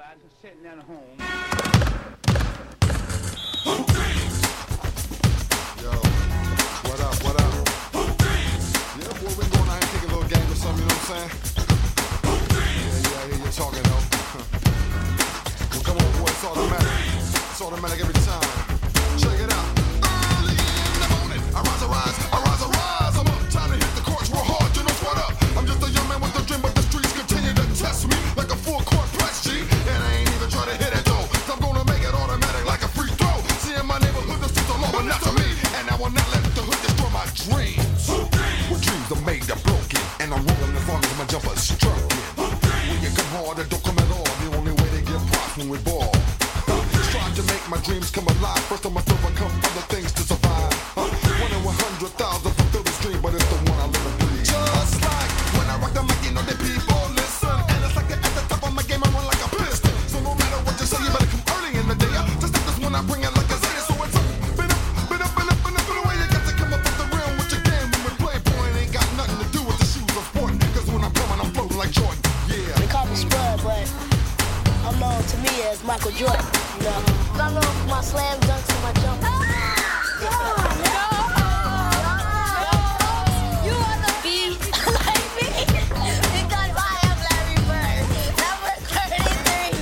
sitting at home. Yo, what up, what up? Yeah, boy, we going out and kick a little game or something, you know what I'm saying? Yeah, I hear you talking, though. Well, come on, boy, it's automatic. It's automatic every time. Check it out. Early in the morning, I rise, I'm up. Time to hit the courts real hard, you know what up? I'm just a young man with a dream, but the streets continue to test me like a full-court press, G. And I ain't even try to hit it, though. So I'm gonna make it automatic like a free throw. See, in my neighborhood, the streets are low enough to me. And I will not let the hood destroy my dreams. Well, dreams are made, they're broken. And I'm rolling as long as my jumper's stroking. When you come hard, it don't come at all. The only way to get props when we ball. Trying to make my dreams come alive. First I must overcome other things to survive. 1 in 100,000 fulfill this dream, but it's the one I live and breathe. Just like when I rock the mic, you know that people listen. And it's like at the top of my game, I run like a piston. So no matter what you say, you better come early in the day. Just like this one, I bring it like a Zeta. So it's up, been up, the way you got to come up with the rim with your game. When we play, boy, it ain't got nothing to do with the shoes I'm sporting. Cause when I'm coming, I'm floating like Jordan. Yeah. They call me Spud, but I'm known to me as Michael Jordan. You know, I'm known for my slam dunks and my jump. You want to be like me? Because I am Larry Bird, number 33.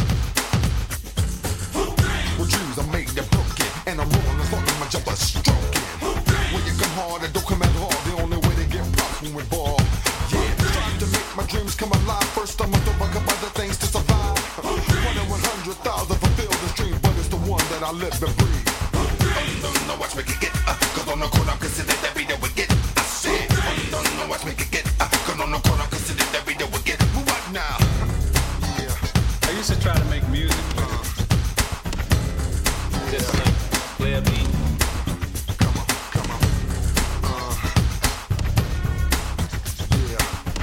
Well, dreams are made, they're broken. And I'm rolling as long as my jumper's stroking. When you come hard, it don't come at all. The only way to get props when we ball. Yeah, trying to make my dreams come alive. First, I must overcome other things to survive. 1 in 100,000 fulfill this dream, but it's the one that I live and breathe. Don't watch me get cause on the corner I'm considered to be the wicked. I said, don't watch me get cause on the corner I'm considered to be the wicked. Move out now. Yeah. I used to try to make music. Just like play a beat. Come on. Yeah.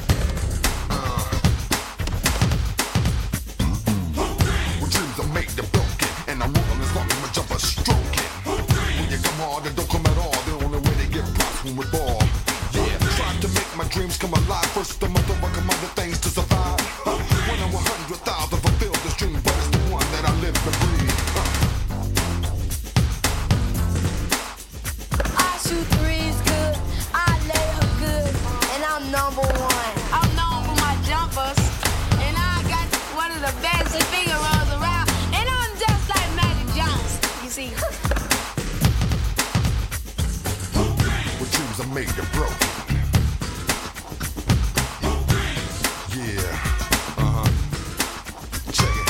Well, dreams are made, they're broken. And I'm rolling as long as my jumper's stroking. When you come hard, it don't come at all. The only way to get props when we ball. Yeah, trying to make my dreams come alive. First, I must overcome other things to survive. 1 in 100,000 fulfill this dream, but it's the one that I live and breathe. I shoot threes good, I lay her good, and I'm number 1. I'm known for my jumpers, and I got one of the best finger rolls around, and I'm just like Magic Johnson, you see. Well, dreams are made, they're broken. Yeah, check it.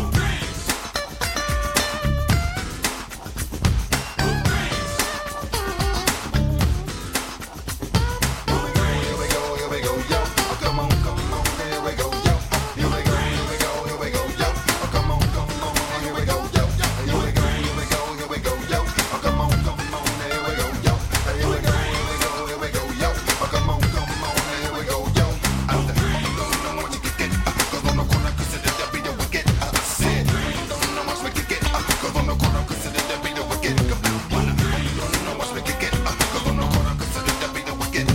Here we go, yo. Oh, come on, here we go, yo. Here we go, yo. Oh, come on, here we go, yo. Here we go, yo. Oh, come on, here we go, yo. Here we go, yo. Oh, come on, here we go, yo. I don't know what you can get, cause on the corner consider to be the wicked. I said, don't know what we can get, cause on the corner consider to be the wicked. Come on, don't know what we can get, cause on the corner consider to be the wicked.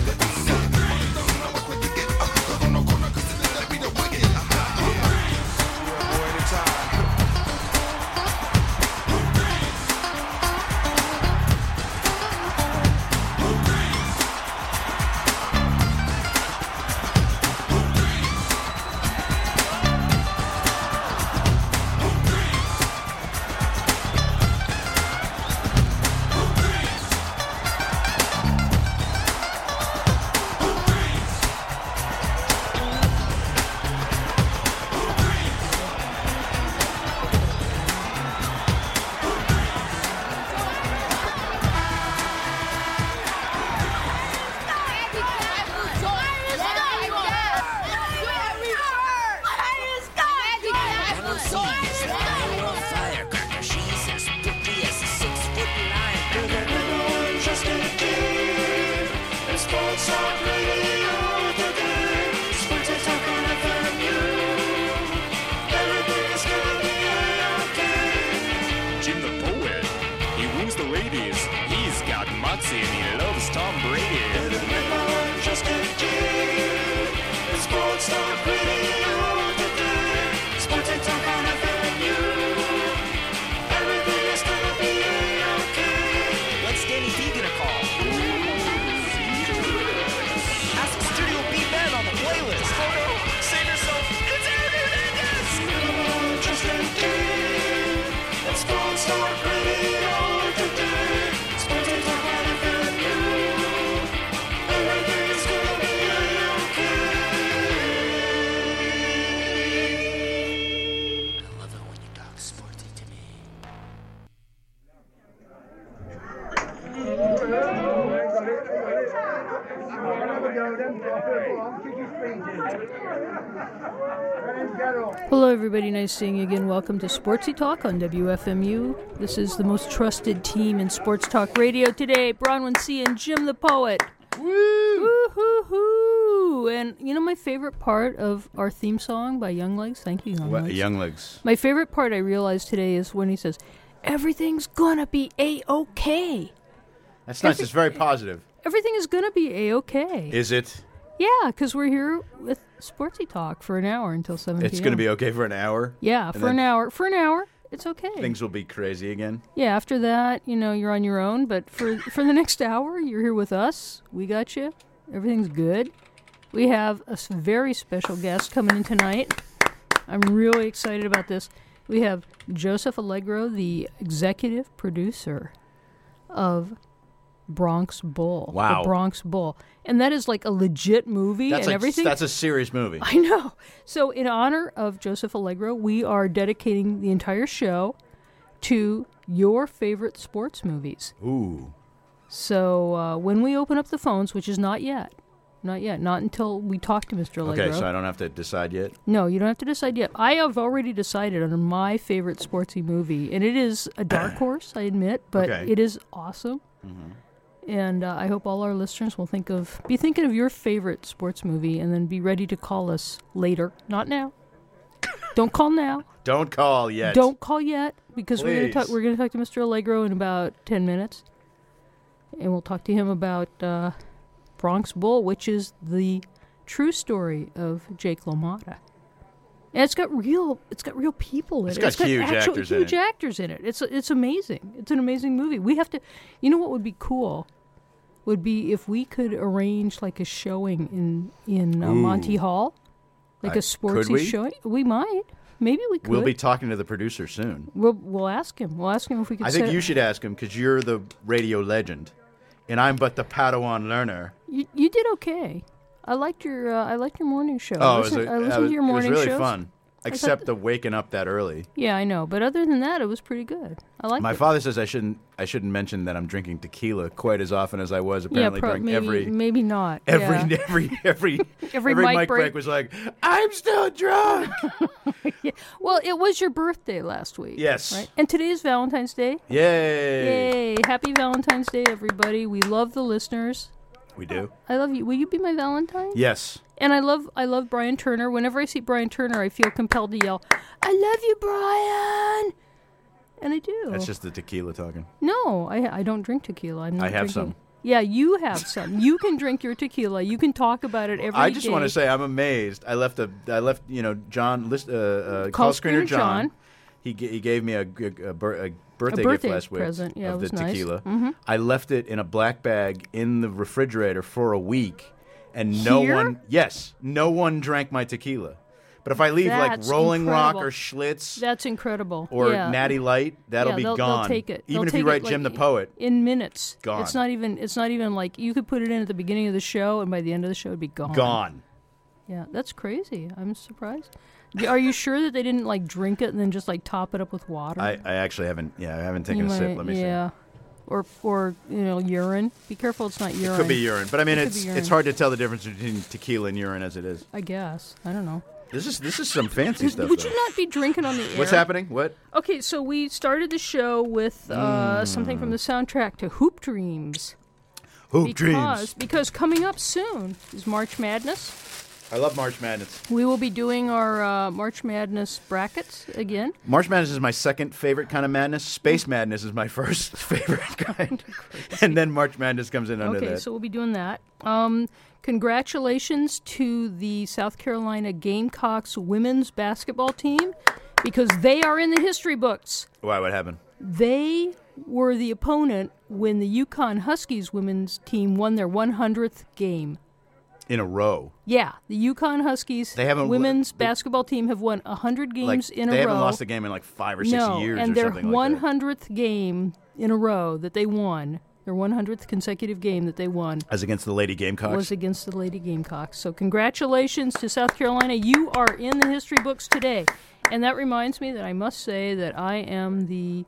Firecracker, she's as pretty as a 6'9". Everyone just a kid. It's sports on radio today. Sports is talking about you. Everything is gonna be okay. Jim the Poet, he woos the ladies. He's got Moxie and he loves Tom Brady. Everyone just a kid. It's sports talk radio today. Sports is talking about Hello, everybody. Nice seeing you again. Welcome to Sportsy Talk on WFMU. This is the most trusted team in sports talk radio today. Bronwyn C. and Jim the Poet. Woo! Woo-hoo-hoo! And you know my favorite part of our theme song by Young Legs? Thank you, Young Legs. Young Legs. My favorite part I realized today is when he says, everything's gonna be A-okay. That's nice. It's very positive. Everything is gonna be A-okay. Is it? Yeah, because we're here with Sportsy Talk for an hour until 7 It's p.m. going to be okay for an hour? Yeah, for an hour. For an hour, it's okay. Things will be crazy again? Yeah, after that, you're on your own. But for the next hour, you're here with us. We got you. Everything's good. We have a very special guest coming in tonight. I'm really excited about this. We have Joseph Allegro, the executive producer of Bronx Bull. Wow. The Bronx Bull. And that is like a legit movie and everything. That's a serious movie. I know. So in honor of Joseph Allegro, we are dedicating the entire show to your favorite sports movies. Ooh. So when we open up the phones, which is not until we talk to Mr. Allegro. Okay, so I don't have to decide yet? No, you don't have to decide yet. I have already decided on my favorite sportsy movie, and it is a dark horse, I admit, but It is awesome. Mm-hmm. And I hope all our listeners will be thinking of your favorite sports movie, and then be ready to call us later. Not now. Don't call now. Don't call yet. Don't call yet, because we're Please. going to talk to Mr. Allegro in about 10 minutes, and we'll talk to him about Bronx Bull, which is the true story of Jake LaMotta. And it's got real people in it. It's got huge actual actors in it. Huge actors in it. It's amazing. It's an amazing movie. We have to. You know what would be cool? Would be if we could arrange like a showing in Monty Hall, like a sportsy showing. We might. Maybe we could. We'll be talking to the producer soon. We'll ask him. We'll ask him if we could. I think you should ask him because you're the radio legend, and I'm but the Padawan learner. You did okay. I liked your morning show. Oh, I listened to your morning It was really shows. fun, except the waking up that early. Yeah, I know. But other than that, it was pretty good. I liked it. My father says I shouldn't mention that I'm drinking tequila quite as often as I was apparently during maybe not. every mic break was like, I'm still drunk. Yeah. Well, it was your birthday last week. Yes. Right? And today is Valentine's Day. Yay. Yay. Happy Valentine's Day, everybody. We love the listeners. We do. I love you. Will you be my Valentine? Yes. And I love Brian Turner. Whenever I see Brian Turner, I feel compelled to yell, I love you, Brian. And I do. That's just the tequila talking. No, I don't drink tequila. I'm not I have drinking. some. Yeah, you have some. You can drink your tequila. You can talk about it every day. I just want to say I'm amazed. I left John call screener John. He gave me a birthday gift last week present. Yeah, of it was the nice. tequila. Mm-hmm. I left it in a black bag in the refrigerator for a week, and no one drank my tequila. But if I leave That's like Rolling incredible. Rock or Schlitz That's incredible. or yeah. Natty Light, that'll be they'll gone. take it. Even They'll if you take write it, Jim like, the Poet, in minutes. Gone. It's not even like you could put it in at the beginning of the show, and by the end of the show, it'd be gone. gone. Yeah, that's crazy. I'm surprised. Are you sure that they didn't like drink it and then just like top it up with water? I actually haven't. Yeah, I haven't taken a sip. Let me see. Yeah, or urine. Be careful, it's not urine. Could be urine, but I mean, It could be it's urine. hard to tell the difference between tequila and urine as it is. I guess. I don't know. This is some fancy stuff. Would though. you not be drinking on the air? What's happening? What? Okay, so we started the show with something from the soundtrack to Hoop Dreams. Hoop Dreams. Because coming up soon is March Madness. I love March Madness. We will be doing our March Madness brackets again. March Madness is my second favorite kind of madness. Space Madness is my first favorite kind. And then March Madness comes in under that. Okay, so we'll be doing that. Congratulations to the South Carolina Gamecocks women's basketball team because they are in the history books. Why? What happened? They were the opponent when the Yukon Huskies women's team won their 100th game. In a row. Yeah, the Yukon Huskies women's basketball team have won 100 games in a row. They haven't lost a game in like 5 or 6 years and or their something like that. 100th game in a row that they won, their 100th consecutive game that they won, as against the Lady Gamecocks? was against the Lady Gamecocks. So congratulations to South Carolina. You are in the history books today. And that reminds me that I must say that I am the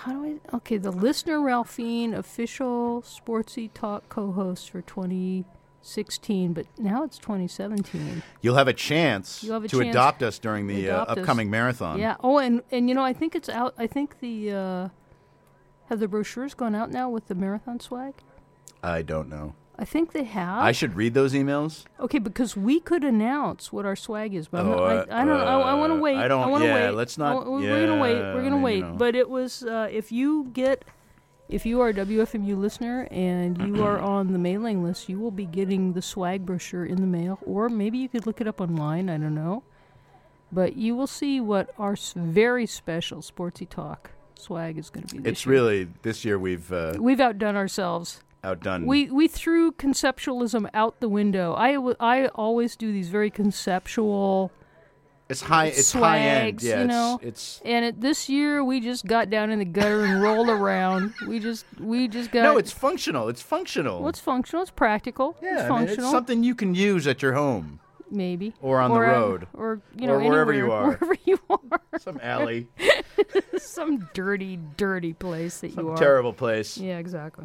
the Listener Ralphine official Sportsy Talk co-host for 2020. 16, but now it's 2017. You'll have a chance You'll have a to chance adopt us during the adopt us. upcoming marathon. Yeah. Oh, and you know, I think it's out. I think the have the brochures gone out now with the marathon swag? I don't know. I think they have. I should read those emails. Okay, because we could announce what our swag is, but Oh, I don't. I want to wait. I don't- want to yeah, wait. let's not- We're gonna wait. yeah, We're I gonna mean, wait. you know. But it was if you are a WFMU listener and you are on the mailing list, you will be getting the swag brochure in the mail, or maybe you could look it up online. I don't know, but you will see what our very special Sportsy Talk swag is going to be. It's really this year we've outdone ourselves. outdone. We threw conceptualism out the window. I always do these very conceptual it's high. It's high end. swags, Yeah, you know. it's And this year we just got down in the gutter and rolled around. We just got. no. It's functional. It's functional. Well, it's functional. It's practical. yeah, it's I mean, functional. it's something you can use at your home maybe or on the road. or Or wherever you anywhere, are. Wherever you are. Some alley, Some dirty place that you some are. terrible place. Yeah, exactly.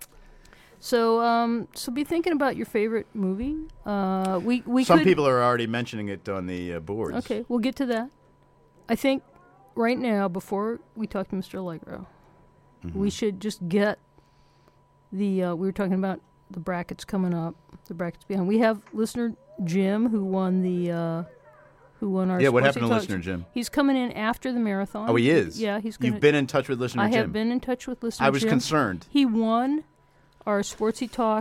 So, so be thinking about your favorite movie. We Some could, people are already mentioning it on the boards. Okay, we'll get to that. I think right now, before we talk to Mr. Allegro, Mm-hmm. we should just get the. We were talking about the brackets coming up. The brackets behind. We have listener Jim who won the. Who won our? Yeah, what Sportsy happened to Talk. listener Jim? He's coming in after the marathon. Oh, he is. Yeah, he's. Gonna, You've been in touch with listener I Jim. have been in touch with listener I was Jim. concerned. He won our Sportsy Talk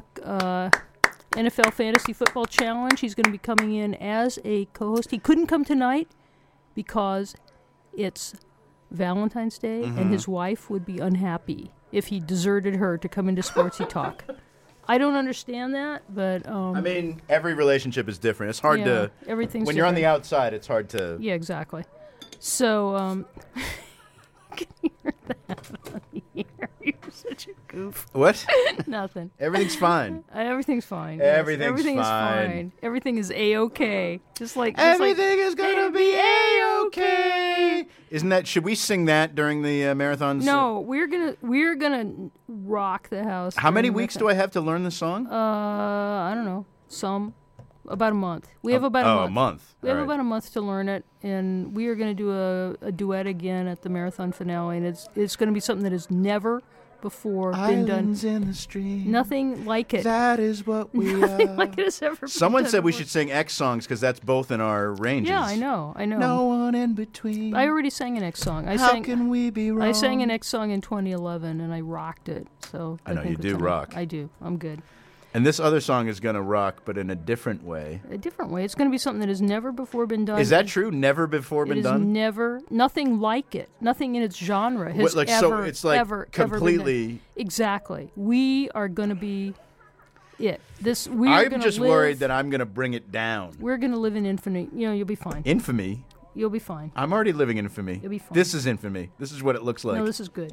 NFL Fantasy Football Challenge. He's going to be coming in as a co-host. He couldn't come tonight because it's Valentine's Day, Mm-hmm. and his wife would be unhappy if he deserted her to come into Sportsy Talk. I don't understand that, but I mean, every relationship is different. It's hard yeah, to everything's when you're on the different. outside. It's hard to. Yeah, exactly. So, can you hear that on the air? You're such a goof. What? Nothing. Everything's fine. Everything's fine. yes. Everything's Everything fine. is fine. Everything is a-okay. Just like Everything is gonna be a-okay. Isn't that? Should we sing that during the marathons? No, we're gonna rock the house. How many during the weeks do I have to learn the song? I don't know. About a month. We have about a month. a month. We have All right. about a month to learn it, and we are going to do a duet again at the marathon finale, and it's going to be something that has never before been done. Islands in the stream. Nothing like it. That is what we Nothing are. like it has ever been Someone done said we before. should sing X songs because that's both in our ranges. Yeah, I know. No one in between. I already sang an X song. How can we be wrong? I sang an X song in 2011, and I rocked it. So I know, think you do that's rock. I do. I'm good. And this other song is gonna rock, but in a different way. A different way. It's going to be something that has never before been done. Is that true? Never before It been has done? never, nothing like it. Nothing in its genre has What, like, ever, so it's like ever, ever been completely. done. Exactly. We are going to be it. We're I'm gonna just live, worried that I'm gonna bring it down. we're going to live in infamy. You know, you'll be fine. Infamy. You'll be fine. I'm already living infamy. You'll be fine. This is infamy. This is what it looks like. No, this is good.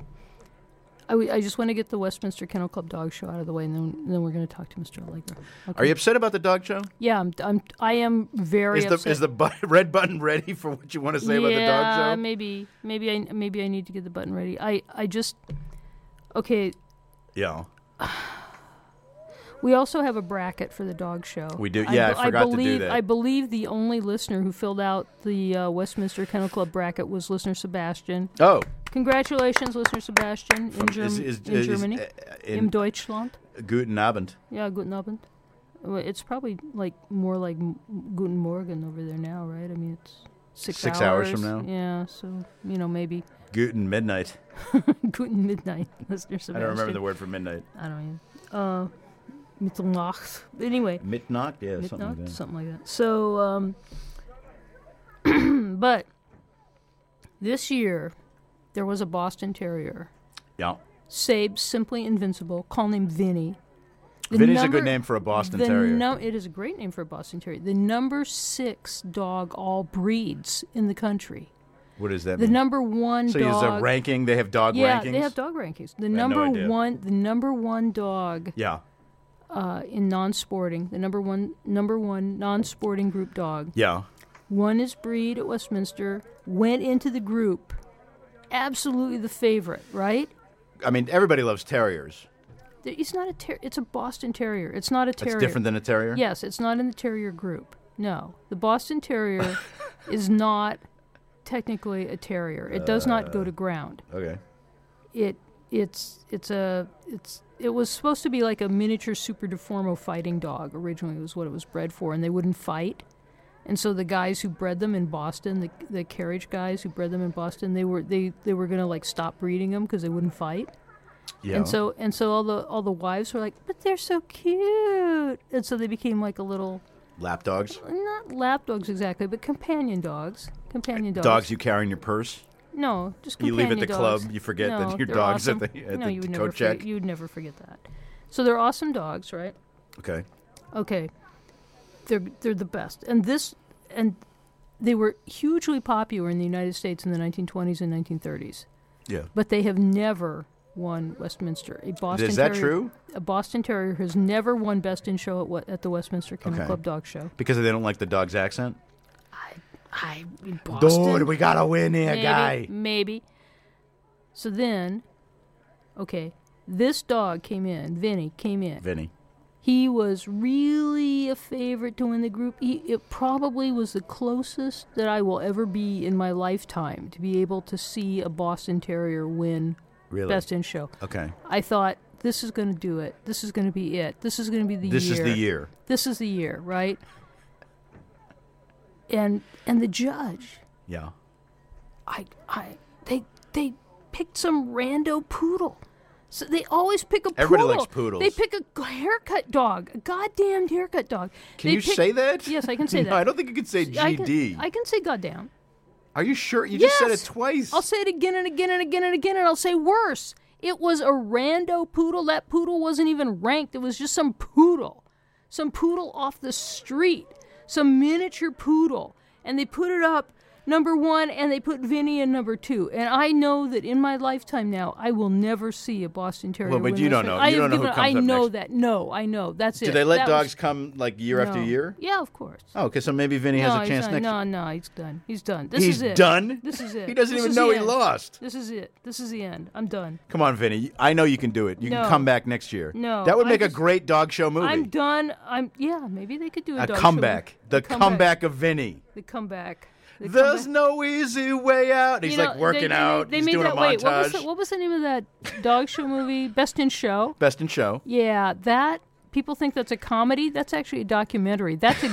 I just want to get the Westminster Kennel Club dog show out of the way, and then we're going to talk to Mr. Allegro. Okay. Are you upset about the dog show? Yeah, I am very upset. Is the red button ready for what you want to say about the dog show? maybe I need to get the button ready. I just okay. Yeah. We also have a bracket for the dog show. We do. Yeah, I forgot to do that. I believe the only listener who filled out the Westminster Kennel Club bracket was listener Sebastian. Oh. Congratulations, listener Sebastian, in Germany, in Deutschland. Guten Abend. Yeah, guten Abend. Well, it's probably like more like Guten Morgen over there now, right? I mean, it's 6 hours from now. Yeah, so maybe Guten Midnight. Guten Midnight, listener Sebastian. I don't remember the word for midnight. I don't either. Mitternacht. Anyway. Mitnacht? Yeah, something like that. Something like that. So, but this year there was a Boston Terrier. Yeah. Sabed, simply invincible. Call name Vinny. Vinny's a good name for a Boston Terrier. It is a great name for a Boston Terrier. The number 6 dog all breeds in the country. What does that The mean? number 1 So dog. there's a ranking. They have dog rankings. Yeah, they have dog rankings. The number idea. the number 1 dog. Yeah. In non-sporting, the number one non-sporting group dog. Yeah. Won his breed at Westminster. Went into the group. Absolutely the favorite, right? I mean, everybody loves terriers. He's not a it's a Boston Terrier. It's not a terrier. It's different than a terrier? Yes, it's not in the terrier group. No. The Boston Terrier is not technically a terrier. It does not go to ground. Okay. It was supposed to be like a miniature Super Deformo fighting dog. Originally was what it was bred for, and they wouldn't fight. And so the guys who bred them in Boston, the carriage guys who bred them in Boston, they were going to like stop breeding them because they wouldn't fight. Yeah. And so all the wives were like, but they're so cute. And so they became like a little Lap dogs? not lap dogs exactly, but companion dogs. Dogs you carry in your purse? No, just You companion leave at the dogs. club, you forget No, that your they're dog's awesome. at the you would never coat check? You would never forget that. So they're awesome dogs, right? Okay. Okay. They're the best. And they were hugely popular in the United States in the 1920s and 1930s. Yeah. But they have never won Westminster. A Boston Is that Terrier, true? A Boston Terrier has never won Best in Show at the Westminster Kennel Okay. Club Dog Show. Because they don't like the dog's accent? In Boston, Dude, we gotta win here, guy. Maybe. So then, okay, this dog came in. Vinny came in. Vinny. He was really a favorite to win the group. It probably was the closest that I will ever be in my lifetime to be able to see a Boston Terrier win Really? Best in Show. Okay. I thought, this is going to do it. This is going to be it. This is going to be the year. This is the year. This is the year, right? And the judge, Yeah. they picked some rando poodle. So they always pick a poodle. Everybody likes poodles. They pick a haircut dog, a goddamn haircut dog. Can They you pick- say that? Yes, I can say No, that. I don't think you can say GD. I can say goddamn. Are you sure? You just said Yes! it twice. I'll say it again and again and again and again, and I'll say worse. It was a rando poodle. That poodle wasn't even ranked. It was just some poodle. Some poodle off the street. Some miniature poodle. And they put it up number 1, and they put Vinny in number 2. And I know that in my lifetime now, I will never see a Boston Terrier Well, but win you this don't thing. know. I You have don't know who given- comes I up know next. that. No, I know. That's it. Do they let That dogs was- come like year after No. year? Yeah, of course. Oh, okay. So maybe Vinny has a he's chance not. next. No, he's done. He's done. This He's is it. done? This is it. He doesn't This even is know the he end. lost. This is it. This is the end. I'm done. Come on, Vinny. I know you can do it. You No. can come back next year. No, That would I make just- a great dog show movie. I'm done. Maybe they could do a a dog show. comeback. The comeback of Vinny. The comeback. The There's comeback. no easy way out. He's You know, like working they- out. They He's made doing that. a Wait, montage. what was the name of that dog show movie? Best in Show. Best in Show. Yeah, that. People think that's a comedy. That's actually a documentary. That's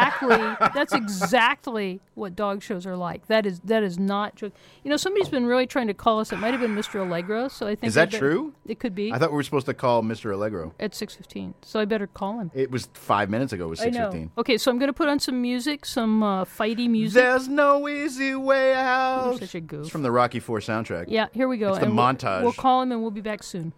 exactly what dog shows are like. That is not. Somebody's been really trying to call us. It might have been Mr. Allegro. So I think Is that true? It could be. I thought we were supposed to call Mr. Allegro. At 6:15. So I better call him. It was 5 minutes ago. It was I know. 6:15. Okay, so I'm going to put on some music, some fighty music. There's no easy way out. You're such a goof. It's from the Rocky IV soundtrack. Yeah, here we go. It's the And montage. We'll call him and we'll be back soon.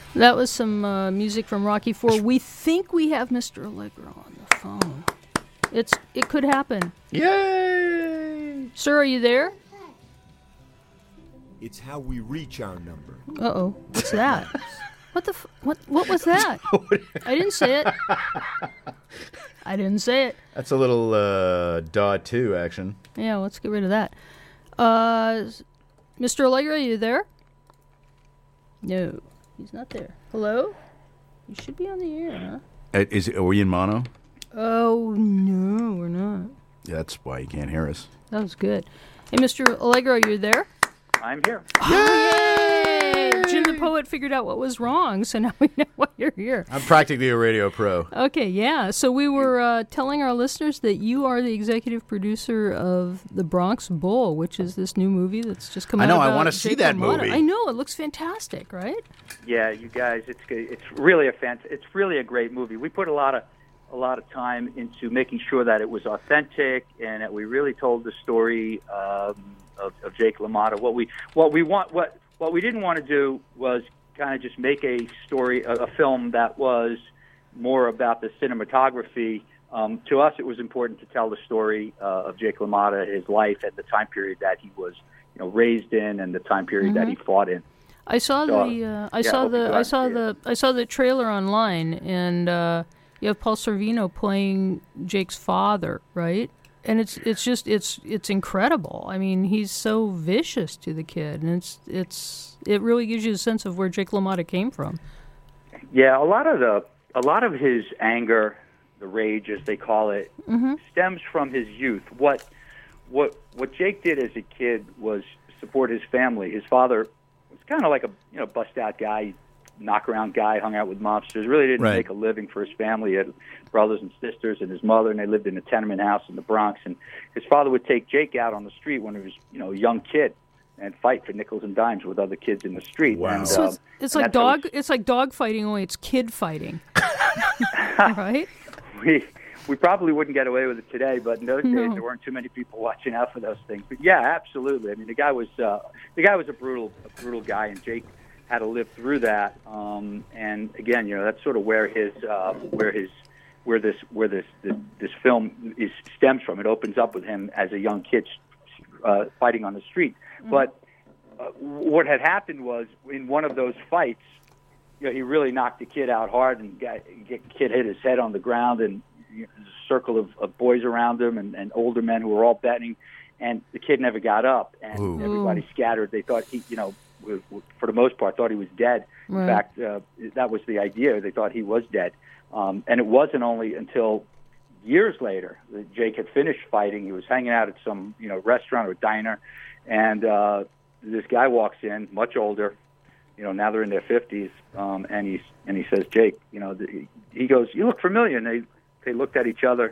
That was some music from Rocky IV. We think we have Mr. Allegro on the phone. It could happen. Yay! Sir, are you there? It's how we reach our number. Uh-oh. What's that? What was that? I didn't say it. I didn't say it. That's a little DAW 2 action. Yeah, let's get rid of that. Mr. Allegro, are you there? No, he's not there. Hello? You should be on the air, huh? Are we in mono? Oh, no, we're not. Yeah, that's why you can't hear us. That was good. Hey, Mr. Allegro, are you there? I'm here. Yay! Jim the Poet figured out what was wrong, so now we know why you're here. I'm practically a radio pro. Okay, yeah. So we were telling our listeners that you are the executive producer of The Bronx Bull, which is this new movie that's just come out. I know, I about want to see Jake that LaMotta. movie. I know, it looks fantastic, right? Yeah, you guys, it's really a great movie. We put a lot of time into making sure that it was authentic and that we really told the story of Jake LaMotta. What we didn't want to do was kind of just make a story, a film that was more about the cinematography. To us, it was important to tell the story of Jake LaMotta, his life at the time period that he was, raised in, and the time period that he fought in. I saw the trailer online, and you have Paul Sorvino playing Jake's father, right? And it's incredible. I mean, he's so vicious to the kid, and it really gives you a sense of where Jake LaMotta came from. Yeah, a lot of his anger, the rage as they call it, stems from his youth. What Jake did as a kid was support his family. His father was kind of like a bust out guy, knock around guy, hung out with mobsters, really didn't make a living for his family. He had brothers and sisters and his mother, and they lived in a tenement house in the Bronx. And his father would take Jake out on the street when he was, a young kid and fight for nickels and dimes with other kids in the street. Wow. And, So it's like dog fighting, only it's kid fighting. Right? We probably wouldn't get away with it today, but in those days there weren't too many people watching out for those things. But yeah, absolutely. I mean, the guy was a brutal guy, and Jake had to live through that. And again, that's sort of where this film stems from. It opens up with him as a young kid fighting on the street. But what had happened was, in one of those fights, he really knocked the kid out hard, and kid hit his head on the ground, and there's a circle of boys around him and older men who were all betting, and the kid never got up, and everybody scattered. They thought he, for the most part, thought he was dead. Right. In fact, that was the idea. They thought he was dead. And it wasn't only until years later that Jake had finished fighting. He was hanging out at some, restaurant or diner, and this guy walks in, much older. Now they're in their 50s, and he says, Jake, he goes, you look familiar. And they looked at each other.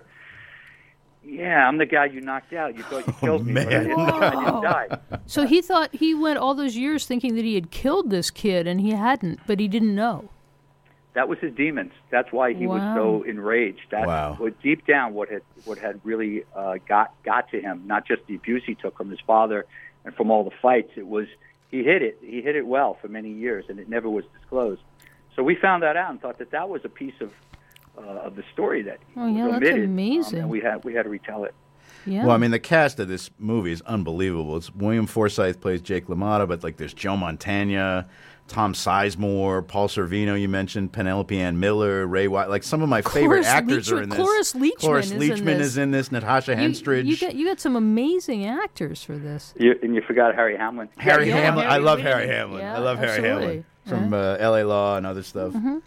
Yeah, I'm the guy you knocked out. You thought you killed me, but I didn't die. So he went all those years thinking that he had killed this kid, and he hadn't, but he didn't know. That was his demons. That's why he was so enraged. That's what deep down what had really got to him. Not just the abuse he took from his father and from all the fights. It was he hid it well for many years, and it never was disclosed. So we found that out and thought that was a piece of the story that was omitted. That's amazing. And we had to retell it. Yeah. Well, I mean, the cast of this movie is unbelievable. It's William Forsythe plays Jake LaMotta, but there's Joe Montana, Tom Sizemore, Paul Sorvino, you mentioned, Penelope Ann Miller, Ray White. Some of my favorite actors are in this. Cloris Leachman is in this. Natasha Henstridge. You got some amazing actors for this. And you forgot Harry Hamlin. Harry Hamlin. I love Harry Hamlin. Yeah, I love Harry Hamlin from L.A. Law and other stuff. Mm-hmm.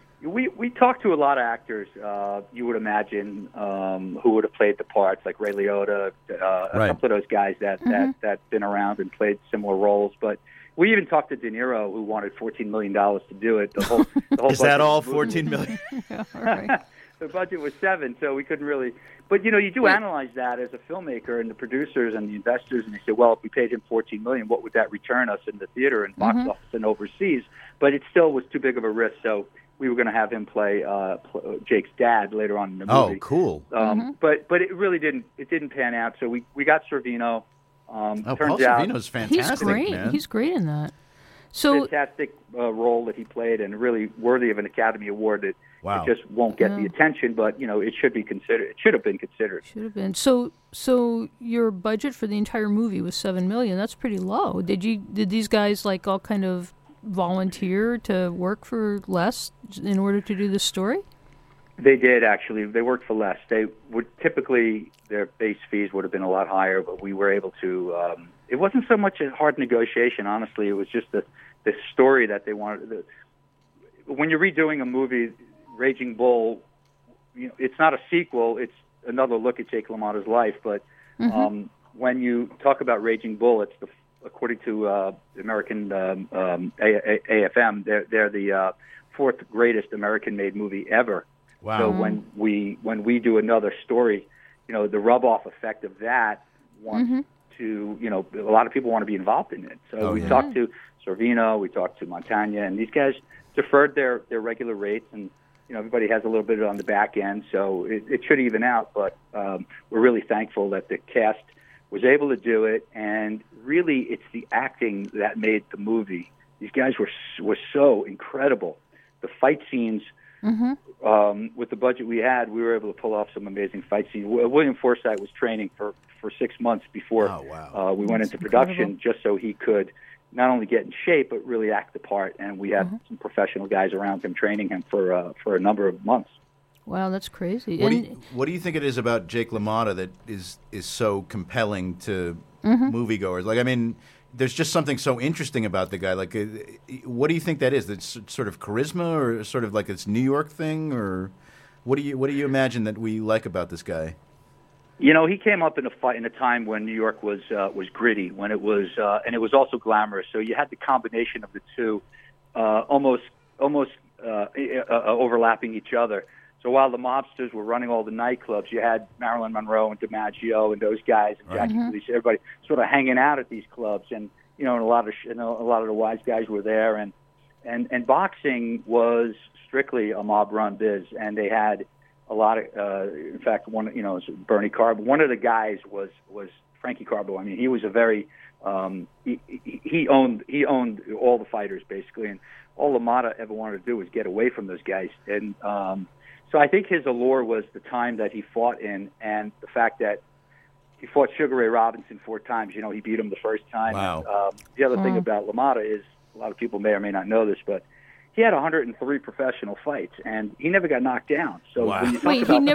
We talked to a lot of actors. You would imagine who would have played the parts, like Ray Liotta, a couple of those guys that been around and played similar roles. But we even talked to De Niro, who wanted $14 million to do it. The whole is that all? $14 million? Yeah, all right. The budget was $7 million, so we couldn't really. But you do analyze that as a filmmaker, and the producers and the investors, and they say, well, if we paid him $14 million, what would that return us in the theater and box office and overseas? But it still was too big of a risk, so we were going to have him play Jake's dad later on in the movie. Oh, cool! But it really didn't pan out. So we got Sorvino. Paul Sorvino's fantastic. He's great. Man. He's great in that. So fantastic role that he played, and really worthy of an Academy Award. That Wow. it just won't get the attention, but it should be considered. It should have been considered. should have been. So your budget for the entire movie was $7 million. That's pretty low. Did these guys like all kind of volunteer to work for less in order to do this story? They did actually. They worked for less. They would typically their base fees would have been a lot higher, but we were able to. It wasn't so much a hard negotiation, honestly. It was just the story that they wanted. When you're redoing a movie, Raging Bull, it's not a sequel. It's another look at Jake LaMotta's life. But when you talk about Raging Bull, it's according to American AFM, they're the fourth greatest American-made movie ever. Wow. So when we do another story, the rub-off effect of that wants to, a lot of people want to be involved in it. So we talked to Sorvino, we talked to Montagna, and these guys deferred their regular rates, and everybody has a little bit on the back end, so it should even out. But we're really thankful that the cast was able to do it, and really it's the acting that made the movie. These guys were so incredible. The fight scenes, with the budget we had, we were able to pull off some amazing fight scenes. William Forsythe was training for 6 months before we went into production, just so he could not only get in shape, but really act the part. And we had some professional guys around him training him for a number of months. Wow, that's crazy. What do you think it is about Jake LaMotta that is so compelling to moviegoers? Like, I mean, there's just something so interesting about the guy. Like, what do you think that is? That's sort of charisma, or sort of like this New York thing, or what do you imagine that we like about this guy? He came up in a time when New York was gritty, when it was and it was also glamorous. So you had the combination of the two, almost overlapping each other. So while the mobsters were running all the nightclubs, you had Marilyn Monroe and DiMaggio and those guys and Jackie Police, everybody sort of hanging out at these clubs, and and a lot of the wise guys were there, and boxing was strictly a mob-run biz, and they had a lot of. In fact, Bernie Carbo. One of the guys was Frankie Carbo. I mean, he was a very he owned all the fighters basically, and all LaMotta ever wanted to do was get away from those guys, and. So I think his allure was the time that he fought in, and the fact that he fought Sugar Ray Robinson 4 times. He beat him the first time. Wow. The other thing about LaMotta is, a lot of people may or may not know this, but he had 103 professional fights, and he never got knocked down. So when you talk Wait, about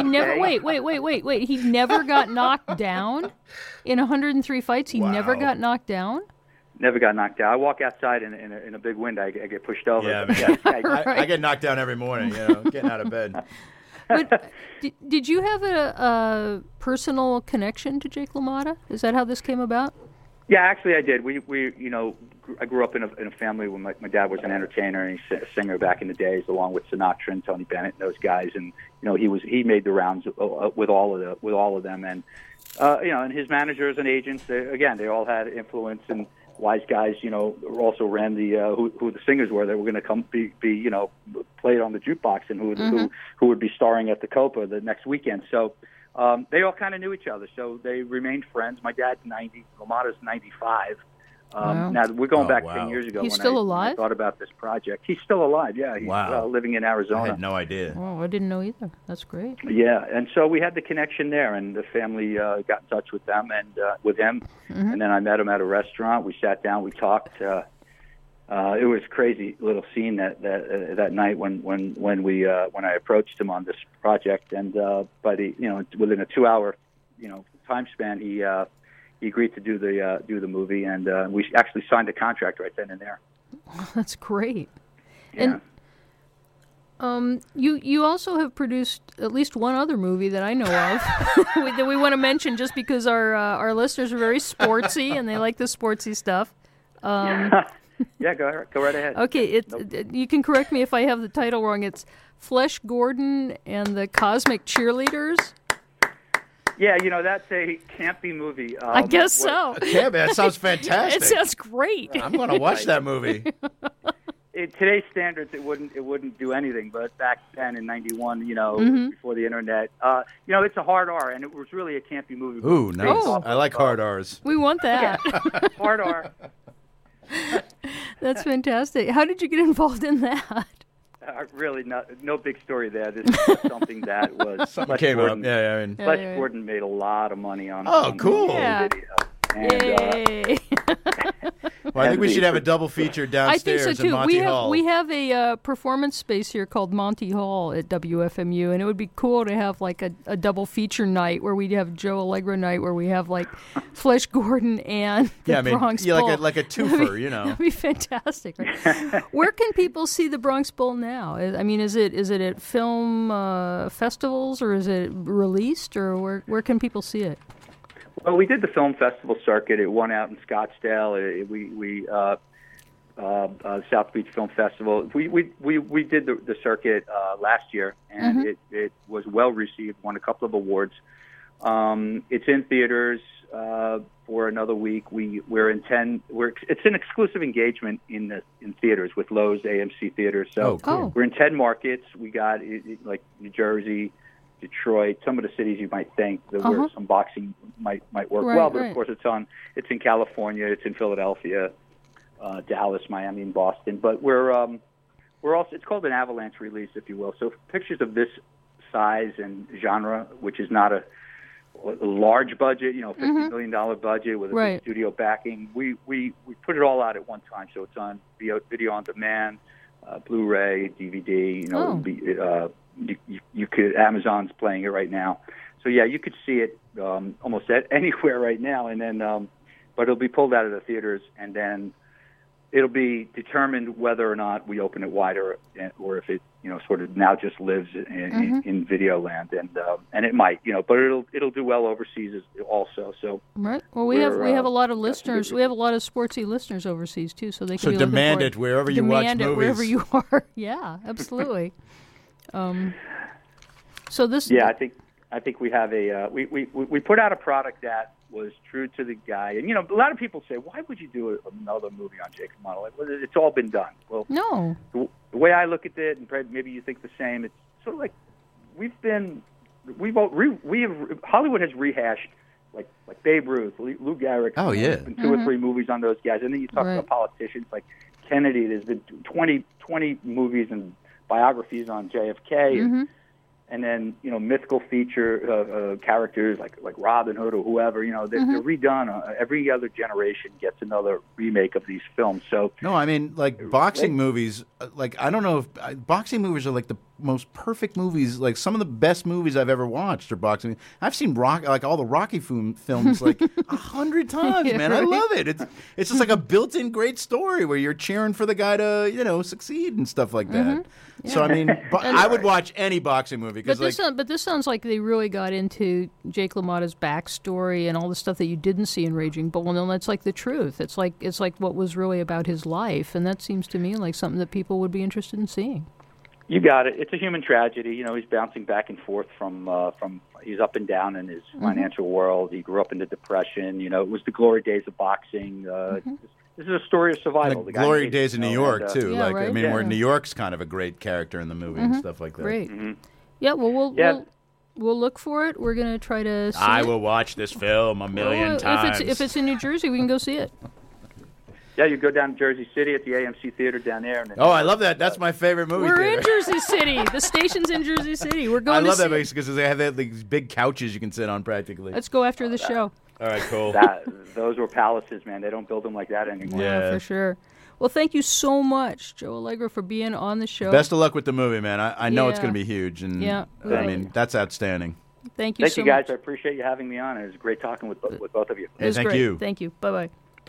wait. He never got knocked down in 103 fights. He never got knocked down. Never got knocked out. I walk outside in a big wind. I get pushed over. Yeah, I get knocked down every morning, getting out of bed. But did you have a personal connection to Jake LaMotta? Is that how this came about? Yeah, actually I did. We I grew up in a family where my dad was an entertainer and he's a singer back in the days, along with Sinatra and Tony Bennett and those guys. And he made the rounds with all of them. And and his managers and agents, they all had influence, and wise guys, also ran the who the singers were that were going to come be played on the jukebox, and who would be starring at the Copa the next weekend. So they all kind of knew each other, so they remained friends. My dad's 90, LaMotta's 95. Now we're going back 10 years ago. He's when still I alive? thought about this project. He's still alive. Yeah, he's living in Arizona. I had no idea. Oh, I didn't know either. That's great. Yeah, and so we had the connection there, and the family got in touch with them and with him, and then I met him at a restaurant. We sat down, we talked. It was a crazy little scene that night when I approached him on this project, and by within a 2-hour time span, he agreed to do the movie, and we actually signed a contract right then and there. That's great. Yeah. And you also have produced at least one other movie that I know of that we want to mention, just because our listeners are very sportsy and they like the sportsy stuff. Yeah, go right ahead. Okay, you can correct me if I have the title wrong. It's Flesh Gordon and the Cosmic Cheerleaders. Yeah, that's a campy movie. I guess so. Yeah, man, that sounds fantastic. It sounds great. I'm going to watch that movie. Today's standards, it wouldn't do anything. But back then in '91, before the internet, it's a hard R, and it was really a campy movie. Ooh, nice. I like hard R's. We want that. Hard R. That's fantastic. How did you get involved in that? Really, no big story there. This is something that was Something Flesh came Gordon, up. Yeah, I mean. Flesh Gordon made a lot of money on. Oh, on cool. Yeah. Video. And, Yay! Well, I think we and should have a the- double feature I downstairs think so too. in Monty We have Hall. we have a performance space here called Monty Hall at WFMU, and it would be cool to have like a double feature night where we'd have Joe Allegro night where we have like Flesh Gordon and the Yeah, I mean, Bronx yeah, Bowl. like a That'd twofer, be- you know. That'd be fantastic. Right? Where can people see the Bronx Bowl now? I mean, is it at film festivals or is it released or where can people see it? Well, we did the film festival circuit. It won out in Scottsdale. South Beach Film Festival. We did the circuit last year, and it was well received. Won a couple of awards. It's in theaters for another week. It's an exclusive engagement in theaters with Lowe's AMC theaters. So cool. we're in 10 markets. We got like New Jersey, Detroit, some of the cities you might think that where some boxing might work Right, well, but right. of course it's in California, it's in Philadelphia, Dallas, Miami, and Boston. But we're also, it's called an avalanche release, if you will. So pictures of this size and genre, which is not a large budget, $50 million budget with a Right. big studio backing, we put it all out at one time. So it's on video on demand, Blu-ray, DVD. You could, Amazon's playing it right now. So yeah, you could see it almost anywhere right now, and then but it'll be pulled out of the theaters, and then it'll be determined whether or not we open it wider, or if it sort of now just lives in video land, and it might, but it'll do well overseas also. So Right. Well, we have a lot of listeners. We have a lot of sportsy listeners overseas too, so they can So be looking demand for it wherever you watch Demand it movies. wherever you are. Yeah, absolutely. So this. Yeah, I think we have we put out a product that was true to the guy, and a lot of people say, why would you do another movie on Jake LaMotta? Like, well, it's all been done. Well, No. the way I look at it, and maybe you think the same, it's sort of like Hollywood has rehashed like Babe Ruth, Lou Gehrig. Oh, yeah. There's been 2 or 3 movies on those guys, and then you talk Right. about politicians like Kennedy. There's been 20 movies and biographies on JFK. And then mythical feature characters like Robin Hood or whoever. They're redone. Every other generation gets another remake of these films. So No, I mean, like boxing movies. Like I don't know if boxing movies are like the most perfect movies. Like some of the best movies I've ever watched are boxing. I've seen all the Rocky films like 100 times. Yeah, Man, I right. love it. It's just like a built-in great story where you're cheering for the guy to succeed and stuff like that. So I mean, I would watch any boxing movie because But this sounds like they really got into Jake LaMotta's backstory and all the stuff that you didn't see in Raging Bull. No, that's like the truth. It's like what was really about his life, and that seems to me like something that people would be interested in seeing. you got it. It's a human tragedy. He's bouncing back and forth from he's up and down in his financial world. He grew up in the Depression. It was the glory days of boxing. This is a story of survival. like The guy Glory made- Days in New York too. Yeah, like I right. mean, where Yeah. New York's kind of a great character in the movie and stuff like that. Great. Yeah. Well, we'll look for it. We're gonna try to see I it. will watch this film a million Well, times. If it's in New Jersey, we can go see it. Yeah, you go down to Jersey City at the AMC Theater down there. And Oh, I love that. That's my favorite movie We're theater. in Jersey City. The station's in Jersey City. We're going I to love see that it. place because they have these big couches you can sit on practically. Let's go after the show. All right, cool. Those were palaces, man. They don't build them like that anymore. Yeah. For sure. Well, thank you so much, Joe Allegro, for being on the show. Best of luck with the movie, man. I know it's Yeah. going to be huge, and Yeah. I mean that's outstanding. Thank you Thank so you, guys. much. I appreciate you having me on. It was great talking with both of you. It was thank great. you. Thank you. Bye-bye.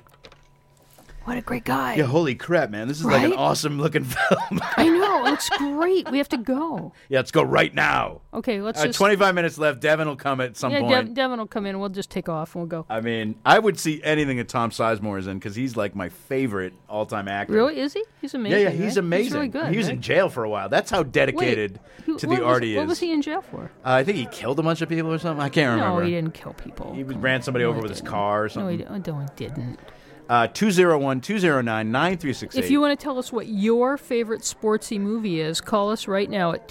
What a great guy. Yeah, holy crap, man! This is like an Right? awesome looking film. I know. It's great. We have to go. Yeah, let's go right now. Okay, let's just... 25 minutes left. Devin will come at some Yeah, point. Devin will come in. We'll just take off and we'll go. I mean, I would see anything that Tom Sizemore is in because he's like my favorite all-time actor. Really? Is he? He's amazing. Yeah, he's right? amazing. He's really good. He was right? in jail for a while. That's how dedicated Wait, to what the was- art he is. What was he in jail for? I think he killed a bunch of people or something. I can't remember. No, he didn't kill people. He ran somebody over with his car or No, something. he didn't. 201-209-9368. If you want to tell us what your favorite sportsy movie is, call us right now at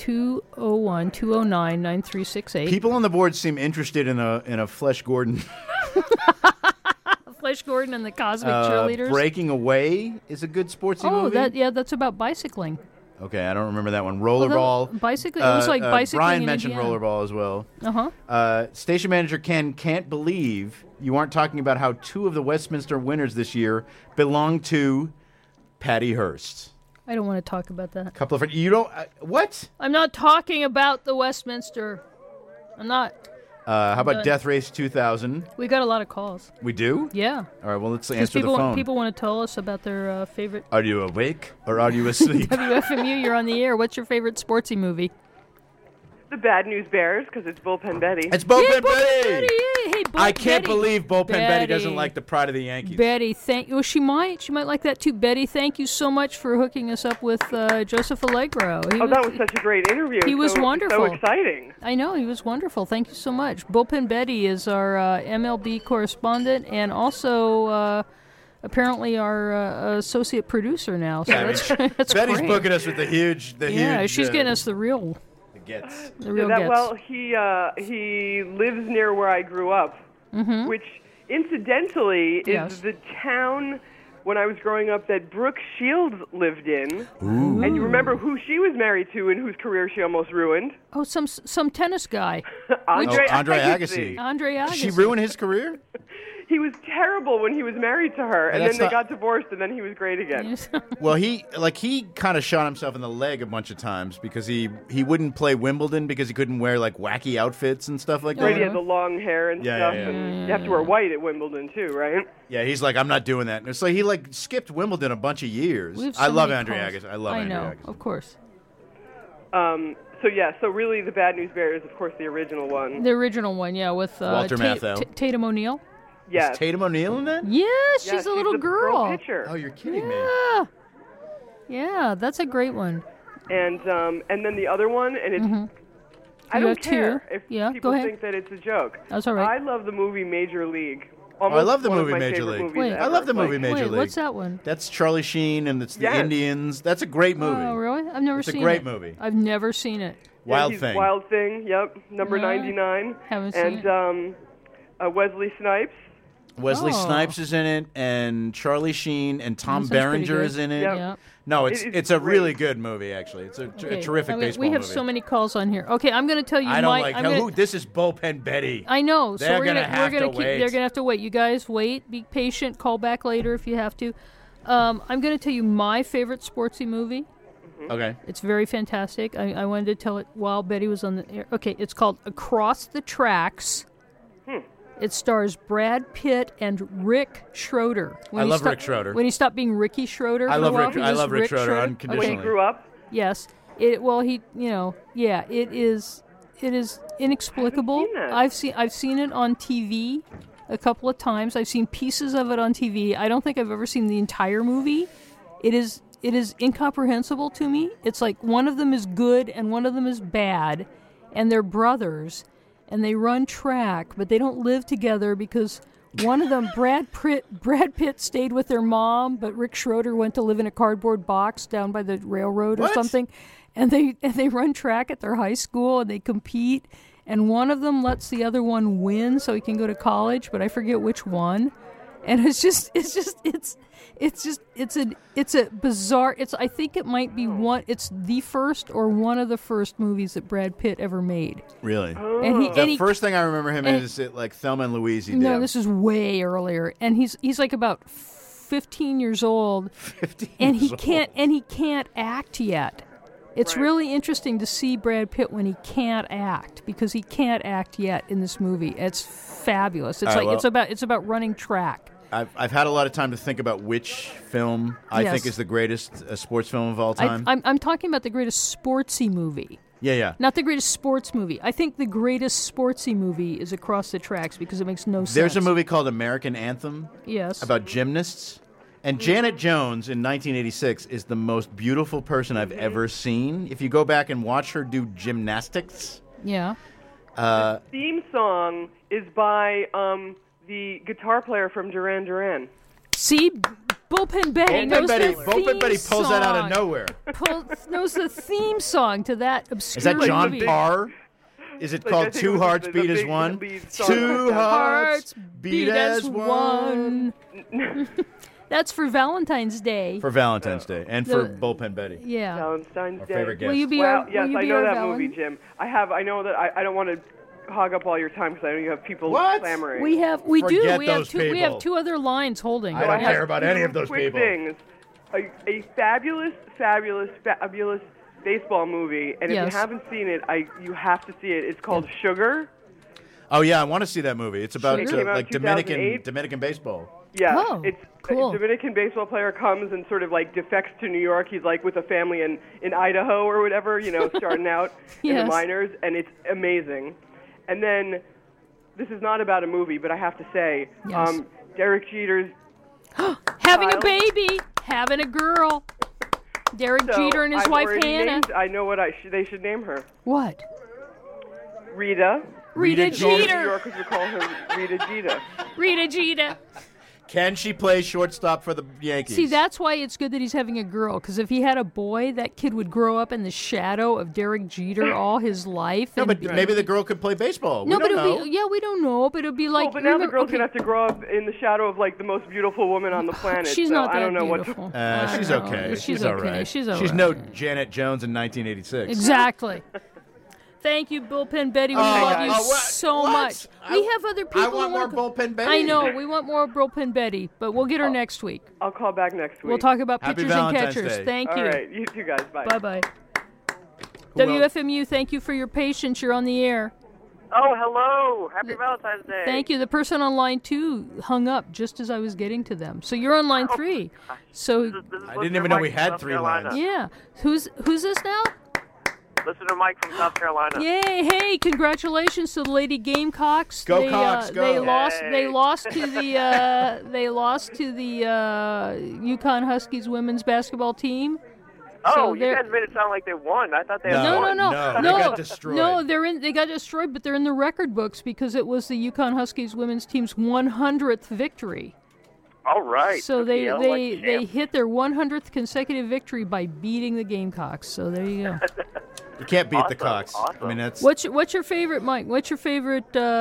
201-209-9368. People on the board seem interested in a Flesh Gordon Flash Gordon and the Cosmic Cheerleaders. Breaking Away is a good sportsy movie. That's about bicycling. Okay, I don't remember that one. Rollerball. Bicycling. It was like bicycling. Brian in mentioned Indiana. rollerball as well. Uh-huh. Station manager Ken can't believe you aren't talking about how 2 of the Westminster winners this year belong to Patty Hearst. I don't want to talk about that. Couple of you don't what? I'm not talking about the Westminster. I'm not. How about done. Death Race 2000? We got a lot of calls. We do? Yeah. All right, well, let's Because answer the phone. people want to tell us about their favorite. Are you awake or are you asleep? WFMU, you're on the air. What's your favorite sportsy movie? The Bad News Bears, because it's Bullpen Betty. It's Bullpen Yeah, Betty! Betty! Hey, I can't Betty. believe Bullpen Betty doesn't Betty. like the Pride of the Yankees. Betty, well, she might like that too. Betty, thank you so much for hooking us up with Joseph Allegro. That was such a great interview. He was wonderful. So exciting. I know, he was wonderful. Thank you so much. Bullpen Betty is our MLB correspondent and also apparently our associate producer now. So that's Betty's great. booking us with the huge. Yeah, she's getting us the real gets. The real that, gets. well, he lives near where I grew up, which incidentally is the town when I was growing up that Brooke Shields lived in. Ooh. And you remember who she was married to and whose career she almost ruined? Oh, some tennis guy. Andre Agassi. Andre Agassi. Did she ruin his career? He was terrible when he was married to her, and that's then they not- got divorced, and then he was great again. Well, he kind of shot himself in the leg a bunch of times because he wouldn't play Wimbledon because he couldn't wear like wacky outfits and stuff like that. Right, he had the long hair and Yeah, stuff, yeah, yeah. and you have to wear white at Wimbledon too, right? Yeah, he's like, I'm not doing that. And so he like skipped Wimbledon a bunch of years. We have so I love many Andre calls. Agassi. I love Andre know, Agassi. of course. So really, the Bad News Bears, of course, the original one. The original one, yeah, with Walter Matthau. Tatum O'Neal. Yes. Is Tatum O'Neal in that? Yeah, she's a little the girl. pitcher. Oh, you're kidding me. Yeah, that's a great one. And then the other one, and it's I You don't have care two. if Yeah, people go ahead. think that it's a joke. That's all right. I love the movie Major League. Oh, I love the Almost movie one of my Major favorite League. movies Wait, ever. I love the movie Like, Major Wait, League. what's that one? That's Charlie Sheen and it's the Yes. Indians. That's a great movie. Oh, really? I've never It's a seen great it. movie. I've never seen it. Wild he's Thing. Wild Thing, yep. Number Yeah, 99. haven't seen And Wesley Snipes. Wesley Oh. Snipes is in it, and Charlie Sheen, and Tom That sounds pretty Berenger good. is in it. Yep. Yeah. No, It's it's a great. really good movie, actually. It's a Okay, terrific baseball We have movie. so many calls on here. Okay, I'm going to tell you I don't my. like I'm how, gonna, this is Bullpen Betty. I know. So They're we're gonna gonna have we're gonna to keep. wait. They're gonna have to wait. You guys wait. Be patient. Call back later if you have to. I'm going to tell you my favorite sportsy movie. Okay. It's very fantastic. I wanted to tell it while Betty was on the air. Okay, it's called Across the Tracks. It stars Brad Pitt and Rick Schroeder. I love Rick Schroeder. When he stopped being Ricky Schroeder. I for a love while, Rick- he I was love Rick Schroeder When unconditionally. he grew up. Yes. It is inexplicable. I haven't seen that. I've seen it on TV a couple of times. I've seen pieces of it on TV. I don't think I've ever seen the entire movie. It is incomprehensible to me. It's like one of them is good and one of them is bad, and they're brothers, and they run track, but they don't live together because one of them, Brad Pitt, stayed with their mom, but Rick Schroeder went to live in a cardboard box down by the railroad or What? something. And they run track at their high school and they compete, and one of them lets the other one win so he can go to college, but I forget which one. And it's a bizarre. I think it might be it's the first or one of the first movies that Brad Pitt ever made. Really? And The he first thing I remember him and- is like Thelma and Louise. He did. no, this is way earlier, and he's like about 15 years old, 15 and he years can't old. act yet. It's Right. really interesting to see Brad Pitt when he can't act, because he can't act yet in this movie. It's fabulous. It's All right, well- it's about running track. I've had a lot of time to think about which film I Yes. think is the greatest sports film of all time. I'm talking about the greatest sportsy movie. yeah. Not the greatest sports movie. I think the greatest sportsy movie is Across the Tracks because it makes no sense. There's a movie called American Anthem Yes. about gymnasts. And Janet Jones in 1986 is the most beautiful person I've ever seen. If you go back and watch her do gymnastics, Yeah. Theme song is by the guitar player from Duran Duran. See, Bullpen Betty knows the Bullpen theme Betty pulls that out of song. nowhere. Knows the theme song to that obscure Is that John movie. Parr? Is it Like, I called think it Two was Hearts the Beat as big One? lead song. Two Hearts Beat as One. That's for Valentine's Day. For Valentine's Day and for The- Bullpen Betty. Yeah. Valentine's Our Day. favorite guest. Will you be Well, our, yes, will you I be know our that Valen? movie, Jim. I know that I don't want to hog up all your time because I know you have people What? clamoring. We have we Forget do we have those two we have people. two other lines holding. I don't have care about any of those quick people. Things. A fabulous baseball movie, and if Yes. you haven't seen it, you have to see it. It's called Sugar. Oh yeah, I want to see that movie. It's about It came out like in 2008. Dominican baseball. Yeah, Oh, it's cool. a Dominican baseball player comes and sort of like defects to New York. He's like with a family in Idaho or whatever, starting out in Yes. the minors, and it's amazing. And then this is not about a movie, but I have to say, Yes. Derek Jeter's Having a child. baby, having a girl. Derek So Jeter and his I've wife already Hannah. I know what they should name her. What? Rita. Rita All the New Jeter. Yorkers would call her Rita Jeter. Rita Jeter. Can she play shortstop for the Yankees? See, that's why it's good that he's having a girl. Because if he had a boy, that kid would grow up in the shadow of Derek Jeter all his life. No, and but be- maybe the girl could play baseball. No, we but don't it'll know. be we don't know. But it'll be like. Well, but now the remember- girl's okay, gonna have to grow up in the shadow of like the most beautiful woman on the planet. She's so not that I don't know beautiful. what. She's know. okay. She's all okay. right. She's all She's right. no Janet Jones in 1986. Exactly. Thank you, Bullpen Betty. We love you so what? much. We have other people. I want who more wanna- Bullpen Betty. I know. We want more Bullpen Betty, but we'll get her next week. I'll call back next week. We'll talk about Happy pitchers and Valentine's catchers. Day. Thank All you. right, you two guys. Bye. Bye bye. Who else? WFMU, thank you for your patience. You're on the air. Oh, hello. Happy Valentine's Day. Thank you. The person on line 2 hung up just as I was getting to them. So you're on line 3. So This is I didn't listener even know Mike we from had South 3 Carolina. lines. yeah, who's this now? Listener Mike from South Carolina. Yay! Hey, congratulations to the Lady Gamecocks. Go they, Cox, go. They lost. Yay. They lost to the Yukon Huskies women's basketball team. Oh, So you they're- guys made it sound like they won. I thought they had No. won. No, they got destroyed. No, they got destroyed, but they're in the record books because it was the Yukon Huskies women's team's 100th victory. All right. So Okay, I like they champ. hit their 100th consecutive victory by beating the Gamecocks. So there you go. You can't beat the Awesome, Cox. awesome. I mean, that's What's your favorite, Mike? What's your favorite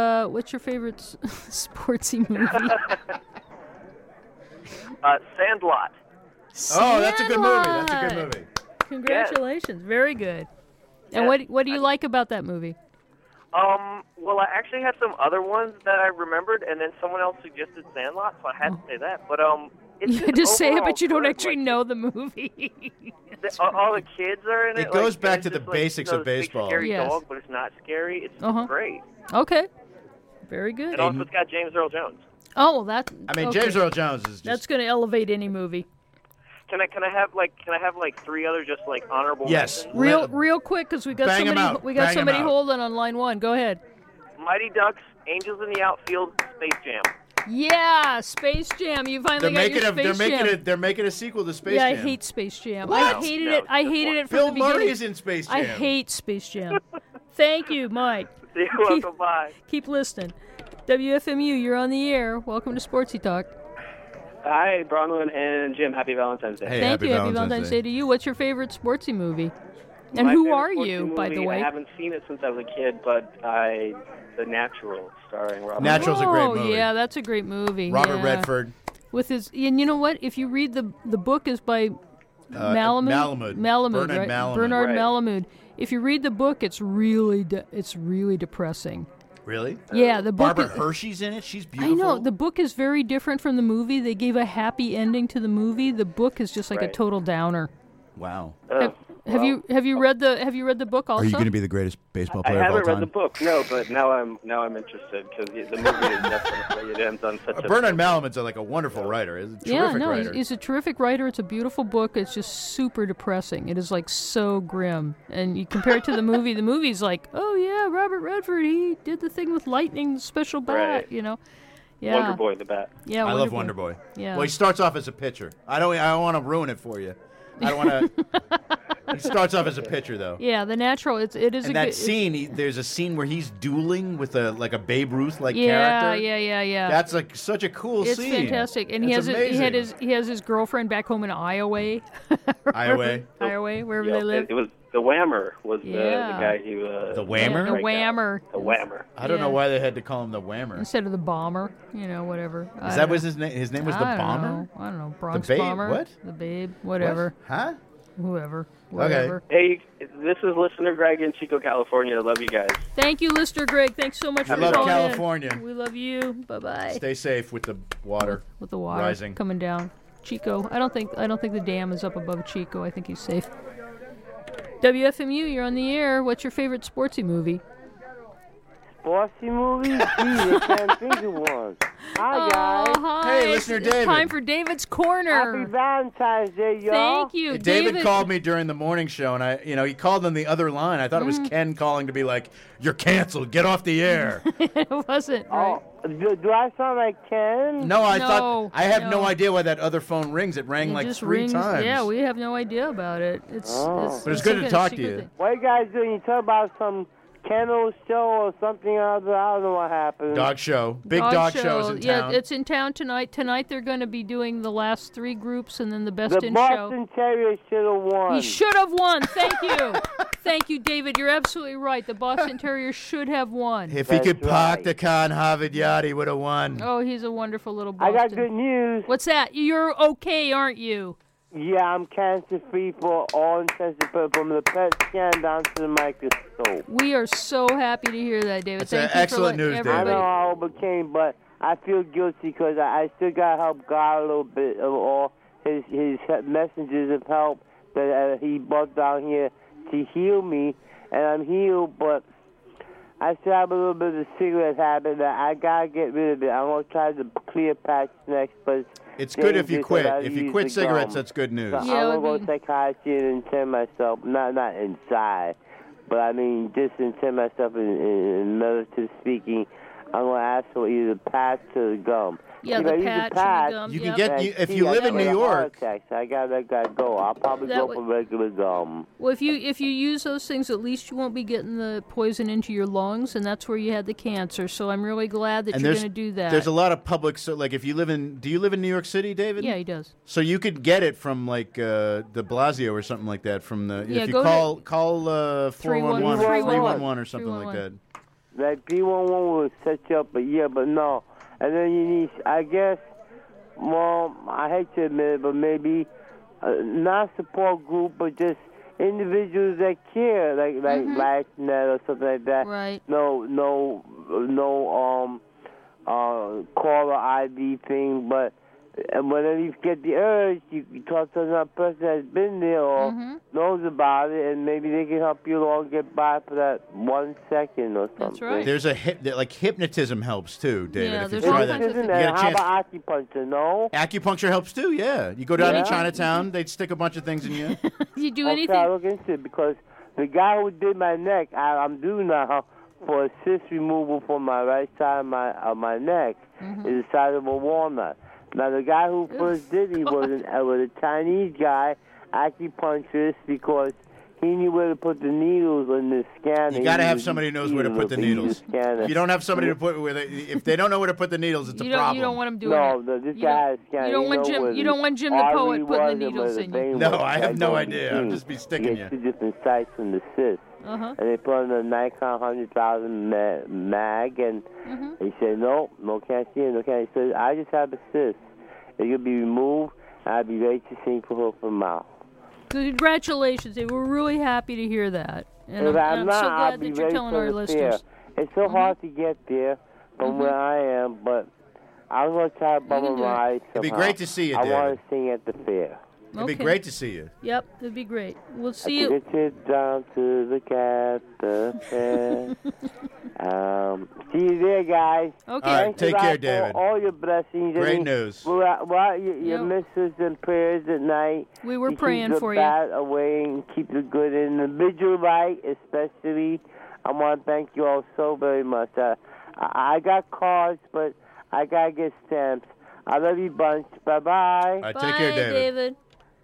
sportsy movie? Sandlot. oh, that's a good movie. That's a good Sandlot. movie. Congratulations, very good. And Yes. what do you like about that movie? Well, I actually had some other ones that I remembered, and then someone else suggested Sandlot, so I had to say that. But it's You had to just say it, overall but you don't good. actually Like, know the movie. all the kids are in it. It goes like, back and to the just, like, basics of this big baseball. Scary Yes. dog, but it's not scary. It's Uh-huh. great. Okay, very good. And also, it's got James Earl Jones. Oh, well, that. I mean, okay. James Earl Jones is just. That's going to elevate any movie. Can I have like 3 other just like honorable Yes. mentions? Real quick, because we got Bang 'em somebody. out. We got Bang 'em somebody out. holding on line 1. Go ahead. Mighty Ducks, Angels in the Outfield, Space Jam. Yeah, Space Jam. You finally got your Space Jam. They're making a sequel to Space Yeah, Jam. I hate Space Jam. What? I hated No, it. I hated it from Bill the beginning. Murray is in Space Jam. I hate Space Jam. Thank you, Mike. You're welcome. Bye. Keep listening. WFMU, you're on the air. Welcome to Sportsy Talk. Hi, Bronwyn and Jim. Happy Valentine's Day. Hey, Thank happy you. Happy Valentine's Valentine's Day. Day to you. What's your favorite sportsy movie? And My who favorite are sportsy you, by the movie, way? I haven't seen it since I was a kid, but The Natural, starring Robert. Natural's a great movie. Oh, yeah, that's a great movie. Robert yeah. Redford. With his, and you know what? If you read the book is by Malamud, Bernard right? Malamud. Bernard Right. Malamud. If you read the book, it's really depressing. Really? Yeah, the book. Barbara is- Hershey's in it. She's beautiful. I know the book is very different from the movie. They gave a happy ending to the movie. The book is just like a Right. total downer. Wow. Have you read the book also? Are you going to be the greatest baseball I player of all haven't read time? the book, no, but now I'm interested because the movie is definitely it ends on such a. Bernard Malamud's like a wonderful writer. He's a terrific Yeah, no, writer. he's a terrific writer. It's a beautiful book. It's just super depressing. It is like so grim. And you compare it to the movie. The movie's like, oh yeah, Robert Redford, he did the thing with lightning, the special bat. Right. You know. Yeah. Wonder Boy, the bat. Yeah, I love Wonder Boy. Boy. Yeah. Well, he starts off as a pitcher. I don't want to ruin it for you. I don't want to. He starts off as a pitcher, though. Yeah, the natural. It is And a that good scene, there's a scene where he's dueling with a Babe Ruth like Yeah, character. yeah. That's like such a cool It's scene. fantastic, and It's he has his girlfriend back home in Iowa. Iowa, wherever they live. It was the Whammer was the Yeah. guy who. The Whammer? The Whammer. The Whammer. I don't know Yeah. why they had to call him the Whammer. Instead of the Bomber, whatever. Is that was his name? His name was the Bomber. I don't know. Bronx Babe? Bomber. What? The Babe. Whatever. What? Huh? Whoever. Whatever. Hey, this is listener Greg in Chico, California. I love you guys. Thank you, Lister Greg. Thanks so much I for love calling in. California. We love you. Bye bye. Stay safe with the water. With the water rising. coming down. Chico. I don't think the dam is up above Chico. I think he's safe. WFMU, you're on the air. What's your favorite sportsy movie? Sportsy movie? Gee, I can't think of one. Hi, guys. Hi. Hey, listener it's David. time for David's Corner. Happy Valentine's Day, y'all. Thank you, David called me during the morning show, and he called on the other line. I thought it was Ken calling to be like, "You're canceled. Get off the air." It wasn't. Right? Do I sound like Ken? No, I thought I have no idea why that other phone rings. It rang It like just 3 rings. times. Yeah, we have no idea about it. But But it's good to talk to you. What you guys doing? You talk about some kennel show or something or other. I don't know what happened. Dog show. Big dog shows in Yeah, town. it's in town tonight. Tonight they're going to be doing the last 3 groups and then the best The in Boston show. Terrier should have won. He should have won. Thank you. Thank you, David. You're absolutely right. The Boston Terrier should have won. If he could park the car in Harvard Yard, he would have won. Oh, he's a wonderful little I Boston. got good news. What's that? You're okay, aren't you? Yeah, I'm cancer-free for all intents and purposes, from the PET scan down to the microscope. We are so happy to hear that, David. That's Thank an you excellent for letting news, everybody. I know I overcame, but I feel guilty because I still got to help God a little bit of all his messages of help that he brought down here to heal me, and I'm healed, but I still have a little bit of a cigarette habit that I got to get rid of it. I'm going to try the clear patch next, but It's good if you dangerous quit. that I If you use quit the cigarettes, gum. that's good news. So I'm going to go to psychiatry and intern myself, not inside, but I mean just intern myself in meditative speaking. I'm going to ask for either the patch or the gum. Yeah, If the I use patch and the patch, gum, You yep. can get if you live in New York. So I got to let that go. I'll probably That go would- for regular gum. Well, if you use those things, at least you won't be getting the poison into your lungs, and that's where you had the cancer. So I'm really glad that And you're there's going to do that. There's a lot of public. So like, if you live in, do you live in New York City, David? Yeah, he does. So you could get it from like de Blasio or something like that. From the Yeah, if you go call to- 411 or 311 or something like that. Like P11 will set you up, but no. And then you need, I guess, well, I hate to admit it, but maybe not support group, but just individuals that care, like LifeNet or something like that. Right. No, caller ID thing, but whenever you get the urge, you talk to another person that's been there or knows about it, and maybe they can help you along get by for that 1 second or something. That's right. There's like hypnotism helps too, David. Yeah, if you there's try all that, kinds of you things. get a How chance. about acupuncture? No. Acupuncture helps too. Yeah, you go down Yeah. to Chinatown, they'd stick a bunch of things in you. You do Okay, anything? I'll look into it because the guy who did my neck, I'm due now for a cyst removal from my right side of my neck. Is the size of a walnut. Now the guy who first did it was a Chinese guy, acupuncturist, because he knew where to put the needles in the scanner. You got to have somebody who knows where to put the needles. If you don't have somebody to put if they don't know where to put the needles, it's a problem. You don't want him doing No, it. no, this guy has scanner. You don't want Jim. You don't want Jim the poet putting the needles in you. No, I have no idea. I'll just be sticking you. Two different sites from the cyst. Uh-huh. And they put on a Nikon 100,000 mag, and he said, no, can't see it, no, can't. He said, I just have a cyst. It could be removed, and I'll be ready to sing for her from mouth. Congratulations, Dave. We're really happy to hear that. And If I'm not, so I'll glad be that you're ready telling for our the listeners. fair. It's so hard to get there from where I am, but I'm going to try to bum my eyes It'd be somehow. great to see you, I David. want to sing at the fair. It'd be Okay. great to see you. Yep, it'd be great. We'll see I you. took a trip down to the cat fair. See you there, guys. Okay. All right, Thanks a take lot care, for David. all your blessings. Great news. Well, your misses and prayers at night. We were You praying keep the for you. bad away and keep the good in the vigil light, especially. I want to thank you all so very much. I got cards, but I got to get stamps. I love you bunch. Bye-bye. All right, take care, David.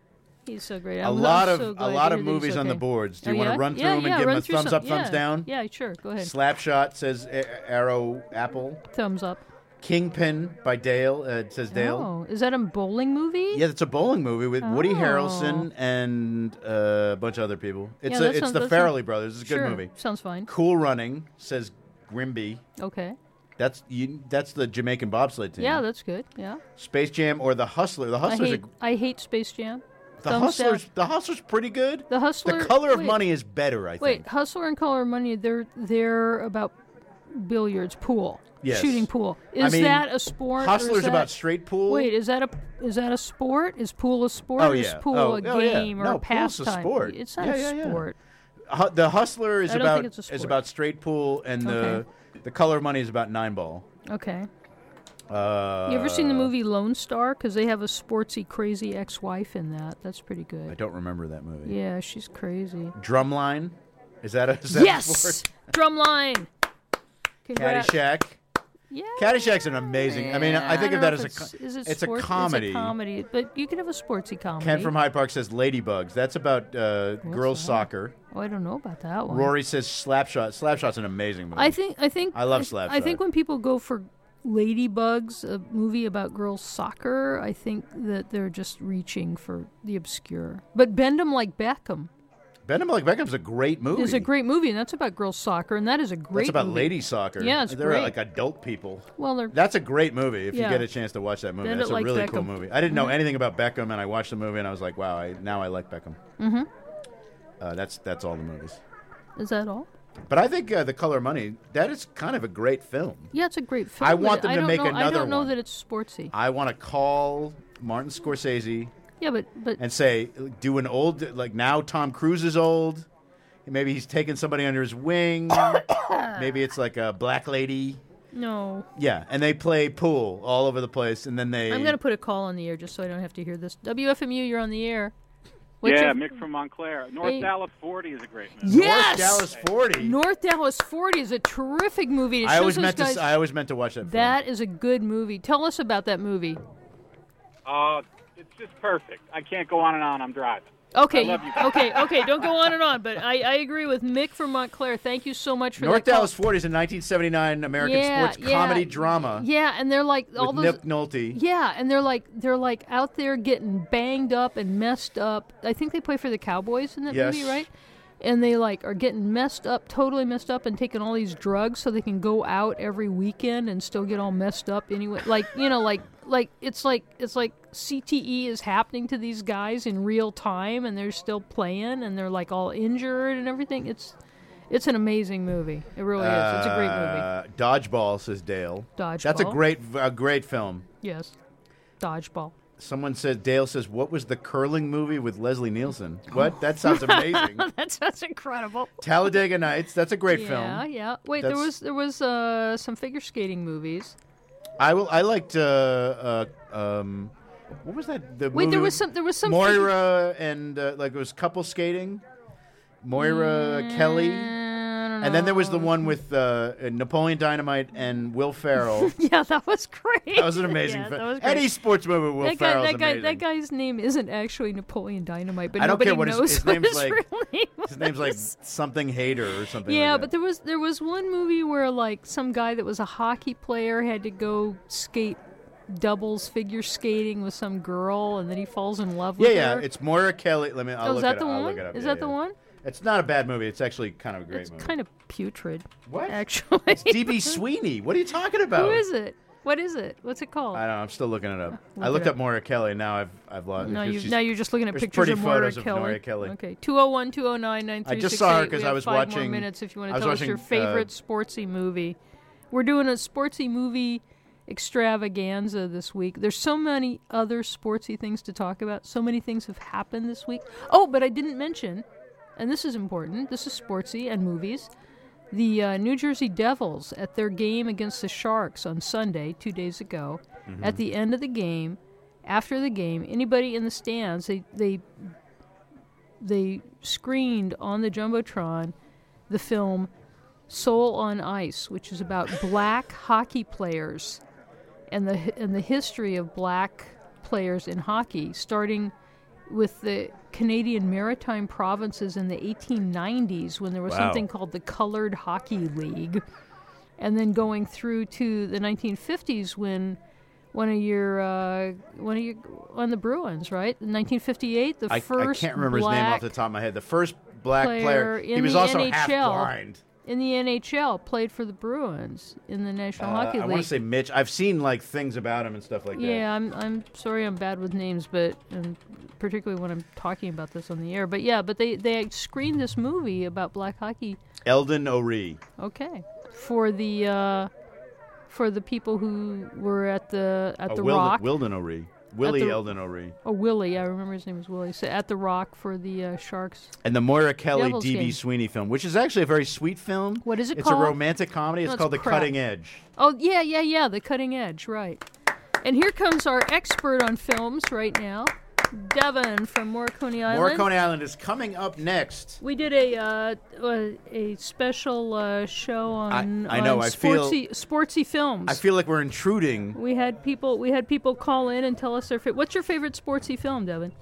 He's so great. A lot of movies on the boards. Do you want to run through them and give them a thumbs up, thumbs down? Yeah, sure. Go ahead. Slapshot says Arrow Apple. Thumbs up. Kingpin by Dale. It says Dale. Oh, is that a bowling movie? Yeah, it's a bowling movie with Woody Harrelson and a bunch of other people. It's the Farrelly brothers. It's a good movie. Sounds fine. Cool Running says Grimby. Okay. That's the Jamaican bobsled team. Yeah, that's good. Yeah. Space Jam or The Hustler. The Hustler's I hate Space Jam. The Hustler's pretty good. The Hustler. The Color of Money is better, I think. Wait, Hustler and Color of Money, they're about billiards, pool. Yes. Shooting pool. Is that a sport? Hustler's about straight pool. Wait, is that a sport? Is pool a sport? Oh, or yeah. Is pool a game or no, a pastime? Pool's a sport. It's not a sport. The Hustler is about straight pool, and the Color of Money is about 9-ball. Okay. You ever seen the movie Lone Star? Because they have a sportsy, crazy ex-wife in that. That's pretty good. I don't remember that movie. Yeah, she's crazy. Drumline? Is that a yes? Drumline. Congrats. Caddyshack. Yeah. Caddyshack's an amazing. I mean, I think of that as it's a comedy. It's a comedy, but you can have a sportsy comedy. Ken from Hyde Park says Ladybugs. That's about girls soccer. Oh, I don't know about that one. Rory says Slapshot. Slapshot's an amazing movie. I think I love Slapshot. I think when people go for Ladybugs, a movie about girls soccer, I think that they're just reaching for the obscure. But Bend 'Em Like Beckham. Bend 'Em Like Beckham's a great movie. It's a great movie, and that's about girls soccer, and that is a great That's about movie. lady soccer. Yeah, it's they're great. like adult people. Well, that's a great movie if you Yeah. get a chance to watch that movie. Bend That's It a Like really cool Beckham. movie. I didn't know Mhm. anything about Beckham, and I watched the movie, and I was like, wow, now I like Beckham. Mm-hmm. That's all the movies. Is that all? But I think The Color of Money, that is kind of a great film. Yeah, it's a great film. I but want them to don't make know, another I don't know one. that it's sportsy. I want to call Martin Scorsese Yeah, but and say, do an old, like now Tom Cruise is old. Maybe he's taking somebody under his wing. Maybe it's like a black lady. No. Yeah, and they play pool all over the place, and then they... I'm going to put a call on the air just so I don't have to hear this. WFMU, you're on the air. Mick from Montclair. North Dallas 40 is a great movie. Yes! North Dallas 40. North Dallas 40 is a terrific movie. It I always shows meant those guys- I always meant to watch that film. That is a good movie. Tell us about that movie. It's just perfect. I can't go on and on. I'm driving. Okay, I love you. okay. Don't go on and on. But I agree with Mick from Montclair. Thank you so much for North that call. Dallas 40 is a 1979 American sports comedy drama. Yeah, and they're like all with those. Nick Nolte. Yeah, and they're like out there getting banged up and messed up. I think they play for the Cowboys in that Yes. movie, right? And they are getting messed up, totally messed up, and taking all these drugs so they can go out every weekend and still get all messed up anyway. It's like CTE is happening to these guys in real time, and they're still playing, and they're like all injured and everything. It's an amazing movie. It really is. It's a great movie. Dodgeball, says Dale. Dodgeball. That's a great film. Yes, Dodgeball. Someone said, Dale says, what was the curling movie with Leslie Nielsen? What? That sounds amazing. That's incredible. Talladega Nights. That's a great film. Yeah. Wait, there was some figure skating movies. I liked what was that? The Wait, movie there was some Moira and it was couple skating. Moira Kelly. And then there was the one with Napoleon Dynamite and Will Ferrell. Yeah, that was great. That was an amazing Yeah, film. that was great. Any sports movie with Will Ferrell is amazing. That guy's name isn't actually Napoleon Dynamite, but I don't nobody care what knows his what name's his like. real name His name's like something Hader or something. Yeah, like but that. there was one movie where some guy that was a hockey player had to go skate doubles figure skating with some girl, and then he falls in love with her. Yeah, it's Moira Kelly. I'll is look that it the up. I'll one? look it up. Is Yeah, that the yeah. one? It's not a bad movie. It's actually kind of a great It's movie. kind of putrid. What? Actually, It's DB Sweeney. What are you talking about? Who is it? What is it? What's it called? I don't know. I'm still looking it up. Look I looked it up Moira Kelly. Now I've lost. Now because you're just looking at there's pictures pretty of Moira photos Kelly. of Moira Kelly. Okay, 201-209-9368. I just saw her because We I have was 5 more watching. minutes if you want I to was tell us your watching, favorite sportsy movie. We're doing a sportsy movie extravaganza this week. There's so many other sportsy things to talk about. So many things have happened this week. Oh, but I didn't mention, and this is important, this is sportsy and movies, the New Jersey Devils at their game against the Sharks on Sunday, 2 days ago. Mhm. At the end of the game, after the game, anybody in the stands, they screened on the Jumbotron the film Soul on Ice, which is about black hockey players and the history of black players in hockey, starting with the Canadian Maritime provinces in the 1890s when there was Wow. something called the Colored Hockey League, and then going through to the 1950s when one of your on the Bruins, right? In 1958, the I first can't remember his name off the top of my head. The first black player. in He was the also NHL, half blind. In the NHL, played for the Bruins in the National Hockey League. I want to say Mitch. I've seen like things about him and stuff like that. Yeah, I'm sorry I'm bad with names, but and particularly when I'm talking about this on the air. But yeah, but they screened this movie about black hockey. Eldon O'Ree. Okay, for the people who were at the Rock. Wilden O'Ree. Willie the- Eldon O'Ree. Oh, Willie. I remember his name was Willie. So at the Rock for the Sharks. And the Moira Kelly Devils D.B. game. Sweeney film, which is actually a very sweet film. What is it it's called? It's a romantic comedy. No, It's called The crap. Cutting Edge. Oh, yeah, The Cutting Edge, right. And here comes our expert on films right now, Devin from Morricone Island. Morricone Island is coming up next. We did a special show on, I know, on I feel- sportsy films. I feel like we're intruding. We had people call in and tell us their what's your favorite sportsy film, Devin?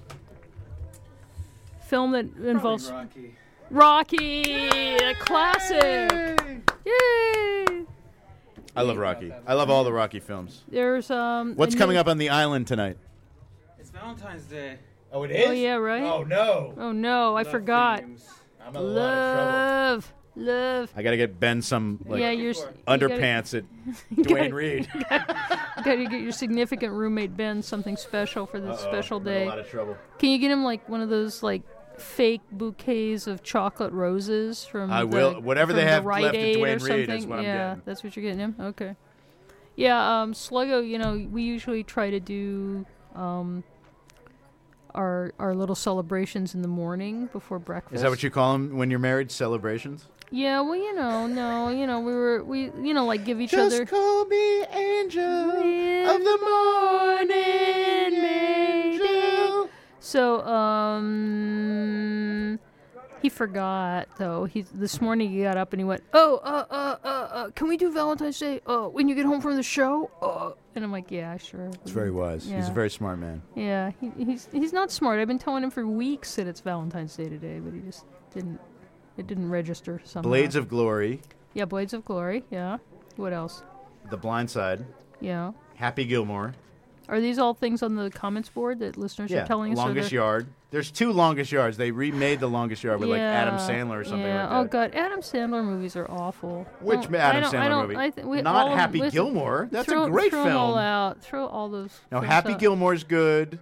Film that involves Rocky, a classic. Yay! I love Rocky. I love all the Rocky films. There's What's a coming new- up on the island tonight? It's Valentine's Day. Oh, it Oh yeah, right. Oh no. Oh no, I forgot. I'm in a lot of trouble. Love. I gotta get Ben some like Yeah, you underpants at Dwayne Reed. You gotta get your significant roommate Ben something special for this special I'm in day. a lot of trouble. Can you get him like one of those like fake bouquets of chocolate roses from? I will. Whatever they from have the Rite left at Aid or Dwayne Reed something? is what I'm Yeah, getting. that's what you're getting him. Okay. Yeah, Sluggo. You know, we usually try to do our little celebrations in the morning before breakfast. Is that what you call them when you're married? Celebrations? Yeah, well, we like give each Just other. call me Angel of the morning, Angel. So, he forgot though. This morning he got up and he went, can we do Valentine's Day? When you get home from the show? And I'm like, yeah, sure. It's very wise. He's Yeah. a very smart man. Yeah, he's not smart. I've been telling him for weeks that it's Valentine's Day today, but he just didn't. It didn't register somehow. Blades of Glory, Yeah, Blades of Glory. Yeah. What else? The Blind Side, Yeah. Happy Gilmore. Are these all things on the comments board that listeners are telling us? or Longest they're- Yard. There's 2 Longest Yards. They remade The Longest Yard with like Adam Sandler or something yeah. like that. Oh God, Adam Sandler movies are awful. Which Don't- Adam I don't- I Sandler don't- movie? I think Not all of them- Happy listen, Gilmore. That's throw, a great throw film. Them all out. Throw all those. No, films Happy out. Gilmore's good.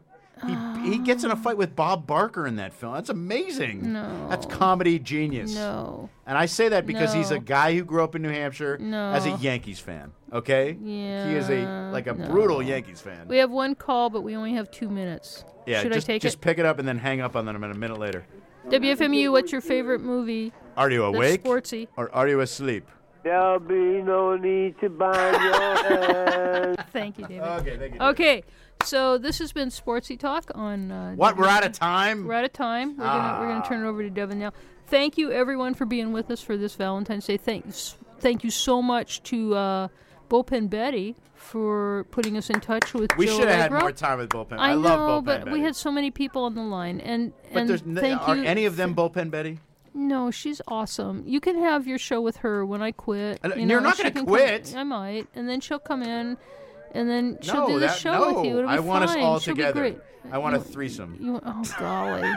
He gets in a fight with Bob Barker in that film. That's amazing. No. That's comedy genius. No. And I say that because he's a No. guy who grew up in New Hampshire No. as a Yankees fan. Okay? Yeah. He is a brutal Yankees fan. We have one call, but we only have 2 minutes. Yeah, Should just I take just it? pick it up and then hang up on them a minute later. WFMU, what's your favorite movie? Are you That's awake sportsy. or are you asleep? There'll be no need to bind your hands. Thank you, David. Okay, thank you. Okay, so this has been Sportsy Talk on. What? We're out of time? We're out of time. We're gonna turn it over to Devin now. Thank you everyone for being with us for this Valentine's Day. Thank you so much to Bullpen Betty for putting us in touch with We Joe should have had Allegro. more time with Bullpen. I love know, Bullpen but Betty. we had so many people on the line, and But thank are you. any of them Bullpen Betty? No, she's awesome. You can have your show with her when I quit. And You you're know, not she gonna can quit. Come, I might, and then she'll come in, and then she'll No, do the that show no. with you. It'll be I want us fine. all She'll be together. great. I want a threesome. Oh golly,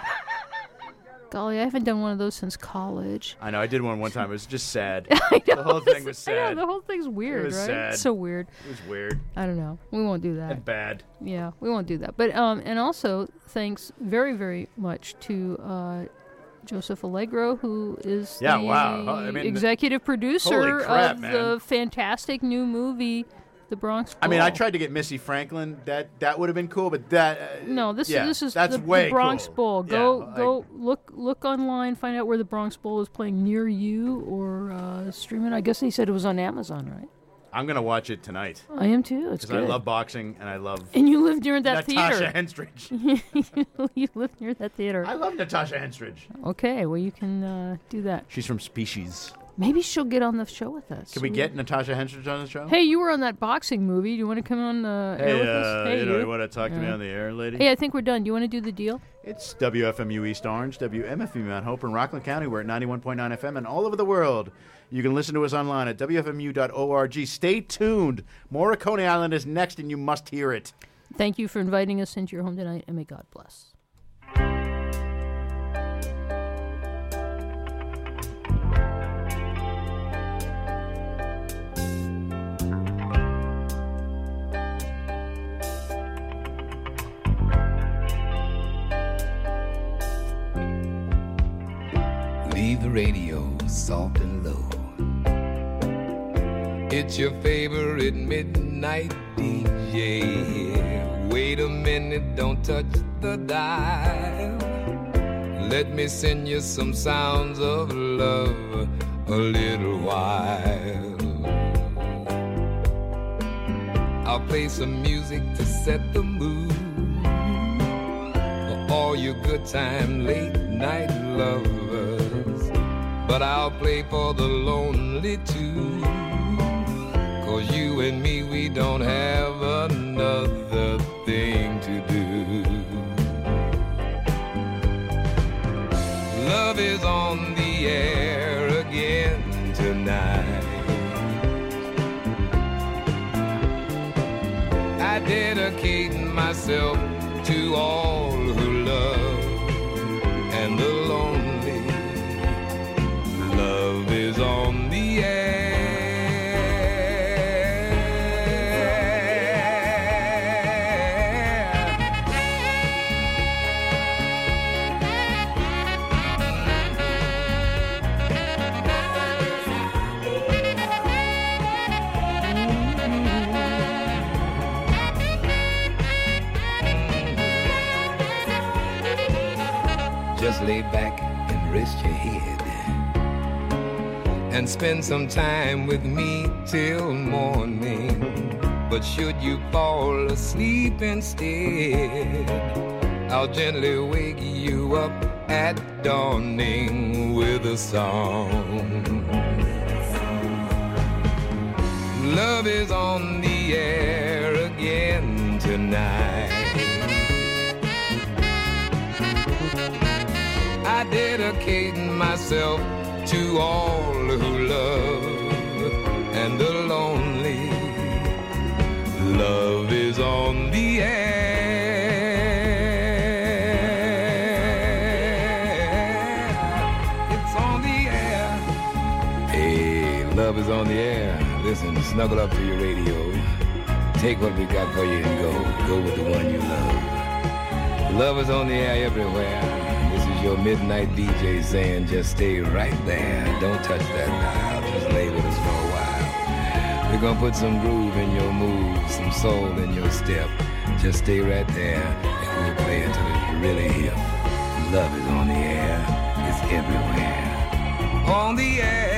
golly! I haven't done one of those since college. I know. I did one time. It was just sad. I know, The whole thing was I know, sad. the whole thing's weird, It was right? sad. It's so weird. It was weird I don't know. We won't do that. and bad. Yeah, we won't do that. But and also thanks very, very much to Joseph Allegro, who is Yeah, the wow. I mean, executive producer holy crap, of man. the fantastic new movie, The Bronx I mean, I Brawl. tried to get Missy Franklin. That would have been cool, but that No, this is that's the way Bronx cool. Bowl. Yeah, Go look online, find out where the Bronx Bowl is playing near you, or stream it. I guess they said it was on Amazon, right? I'm gonna watch it tonight I am too. It's because I good. love boxing and I love And you live near that Natasha theater. Henstridge. You live near that theater. I love Natasha Henstridge. Okay, well you can do that. She's from Species. Maybe she'll get on the show with us. Can we get Natasha Henstridge on the show? Hey, you were on that boxing movie. Do you want to come on air with us? Hey, you want to talk to me on the air, lady? Hey, I think we're done. Do you want to do the deal? It's WFMU East Orange, WMFU Mount Hope in Rockland County. We're at 91.9 FM and all over the world. You can listen to us online at WFMU.org. Stay tuned. More of Coney Island is next, and you must hear it. Thank you for inviting us into your home tonight, and may God bless. Leave the radio soft and low. It's your favorite midnight DJ. Wait a minute, don't touch the dial. Let me send you some sounds of love a little while. I'll play some music to set the mood for all your good time late night lovers. But I'll play for the lonely too, 'cause you and me, we don't have another thing to do. Love is on the air again tonight. I dedicate myself to all who love and the lonely. Love is on the air. Just lay back and rest your head and spend some time with me till morning. But should you fall asleep instead, I'll gently wake you up at dawning with a song. Love is on the air again tonight. I dedicate myself to all who love and the lonely. Love is on the air. It's on the air. Hey, love is on the air. Listen, snuggle up to your radio. Take what we got for you and go. Go with the one you love. Love is on the air everywhere. This is your midnight DJ saying just stay right there. Don't touch that dial. Just lay with us for a while. We're gonna put some groove in your moves, some soul in your step. Just stay right there and we'll play until it's really hip. Love is on the air. It's everywhere. On the air.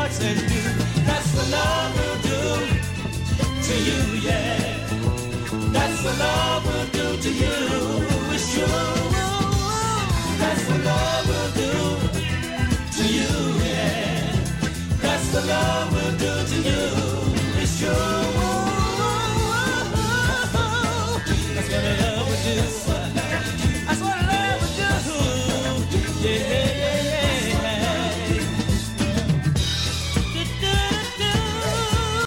touch and do. That's what love will do to you, yeah. That's what love will do to you. It's true. That's what love will do to you, yeah. That's what love will do to you. It's true. That's what love will do. That's what love will do. Yeah.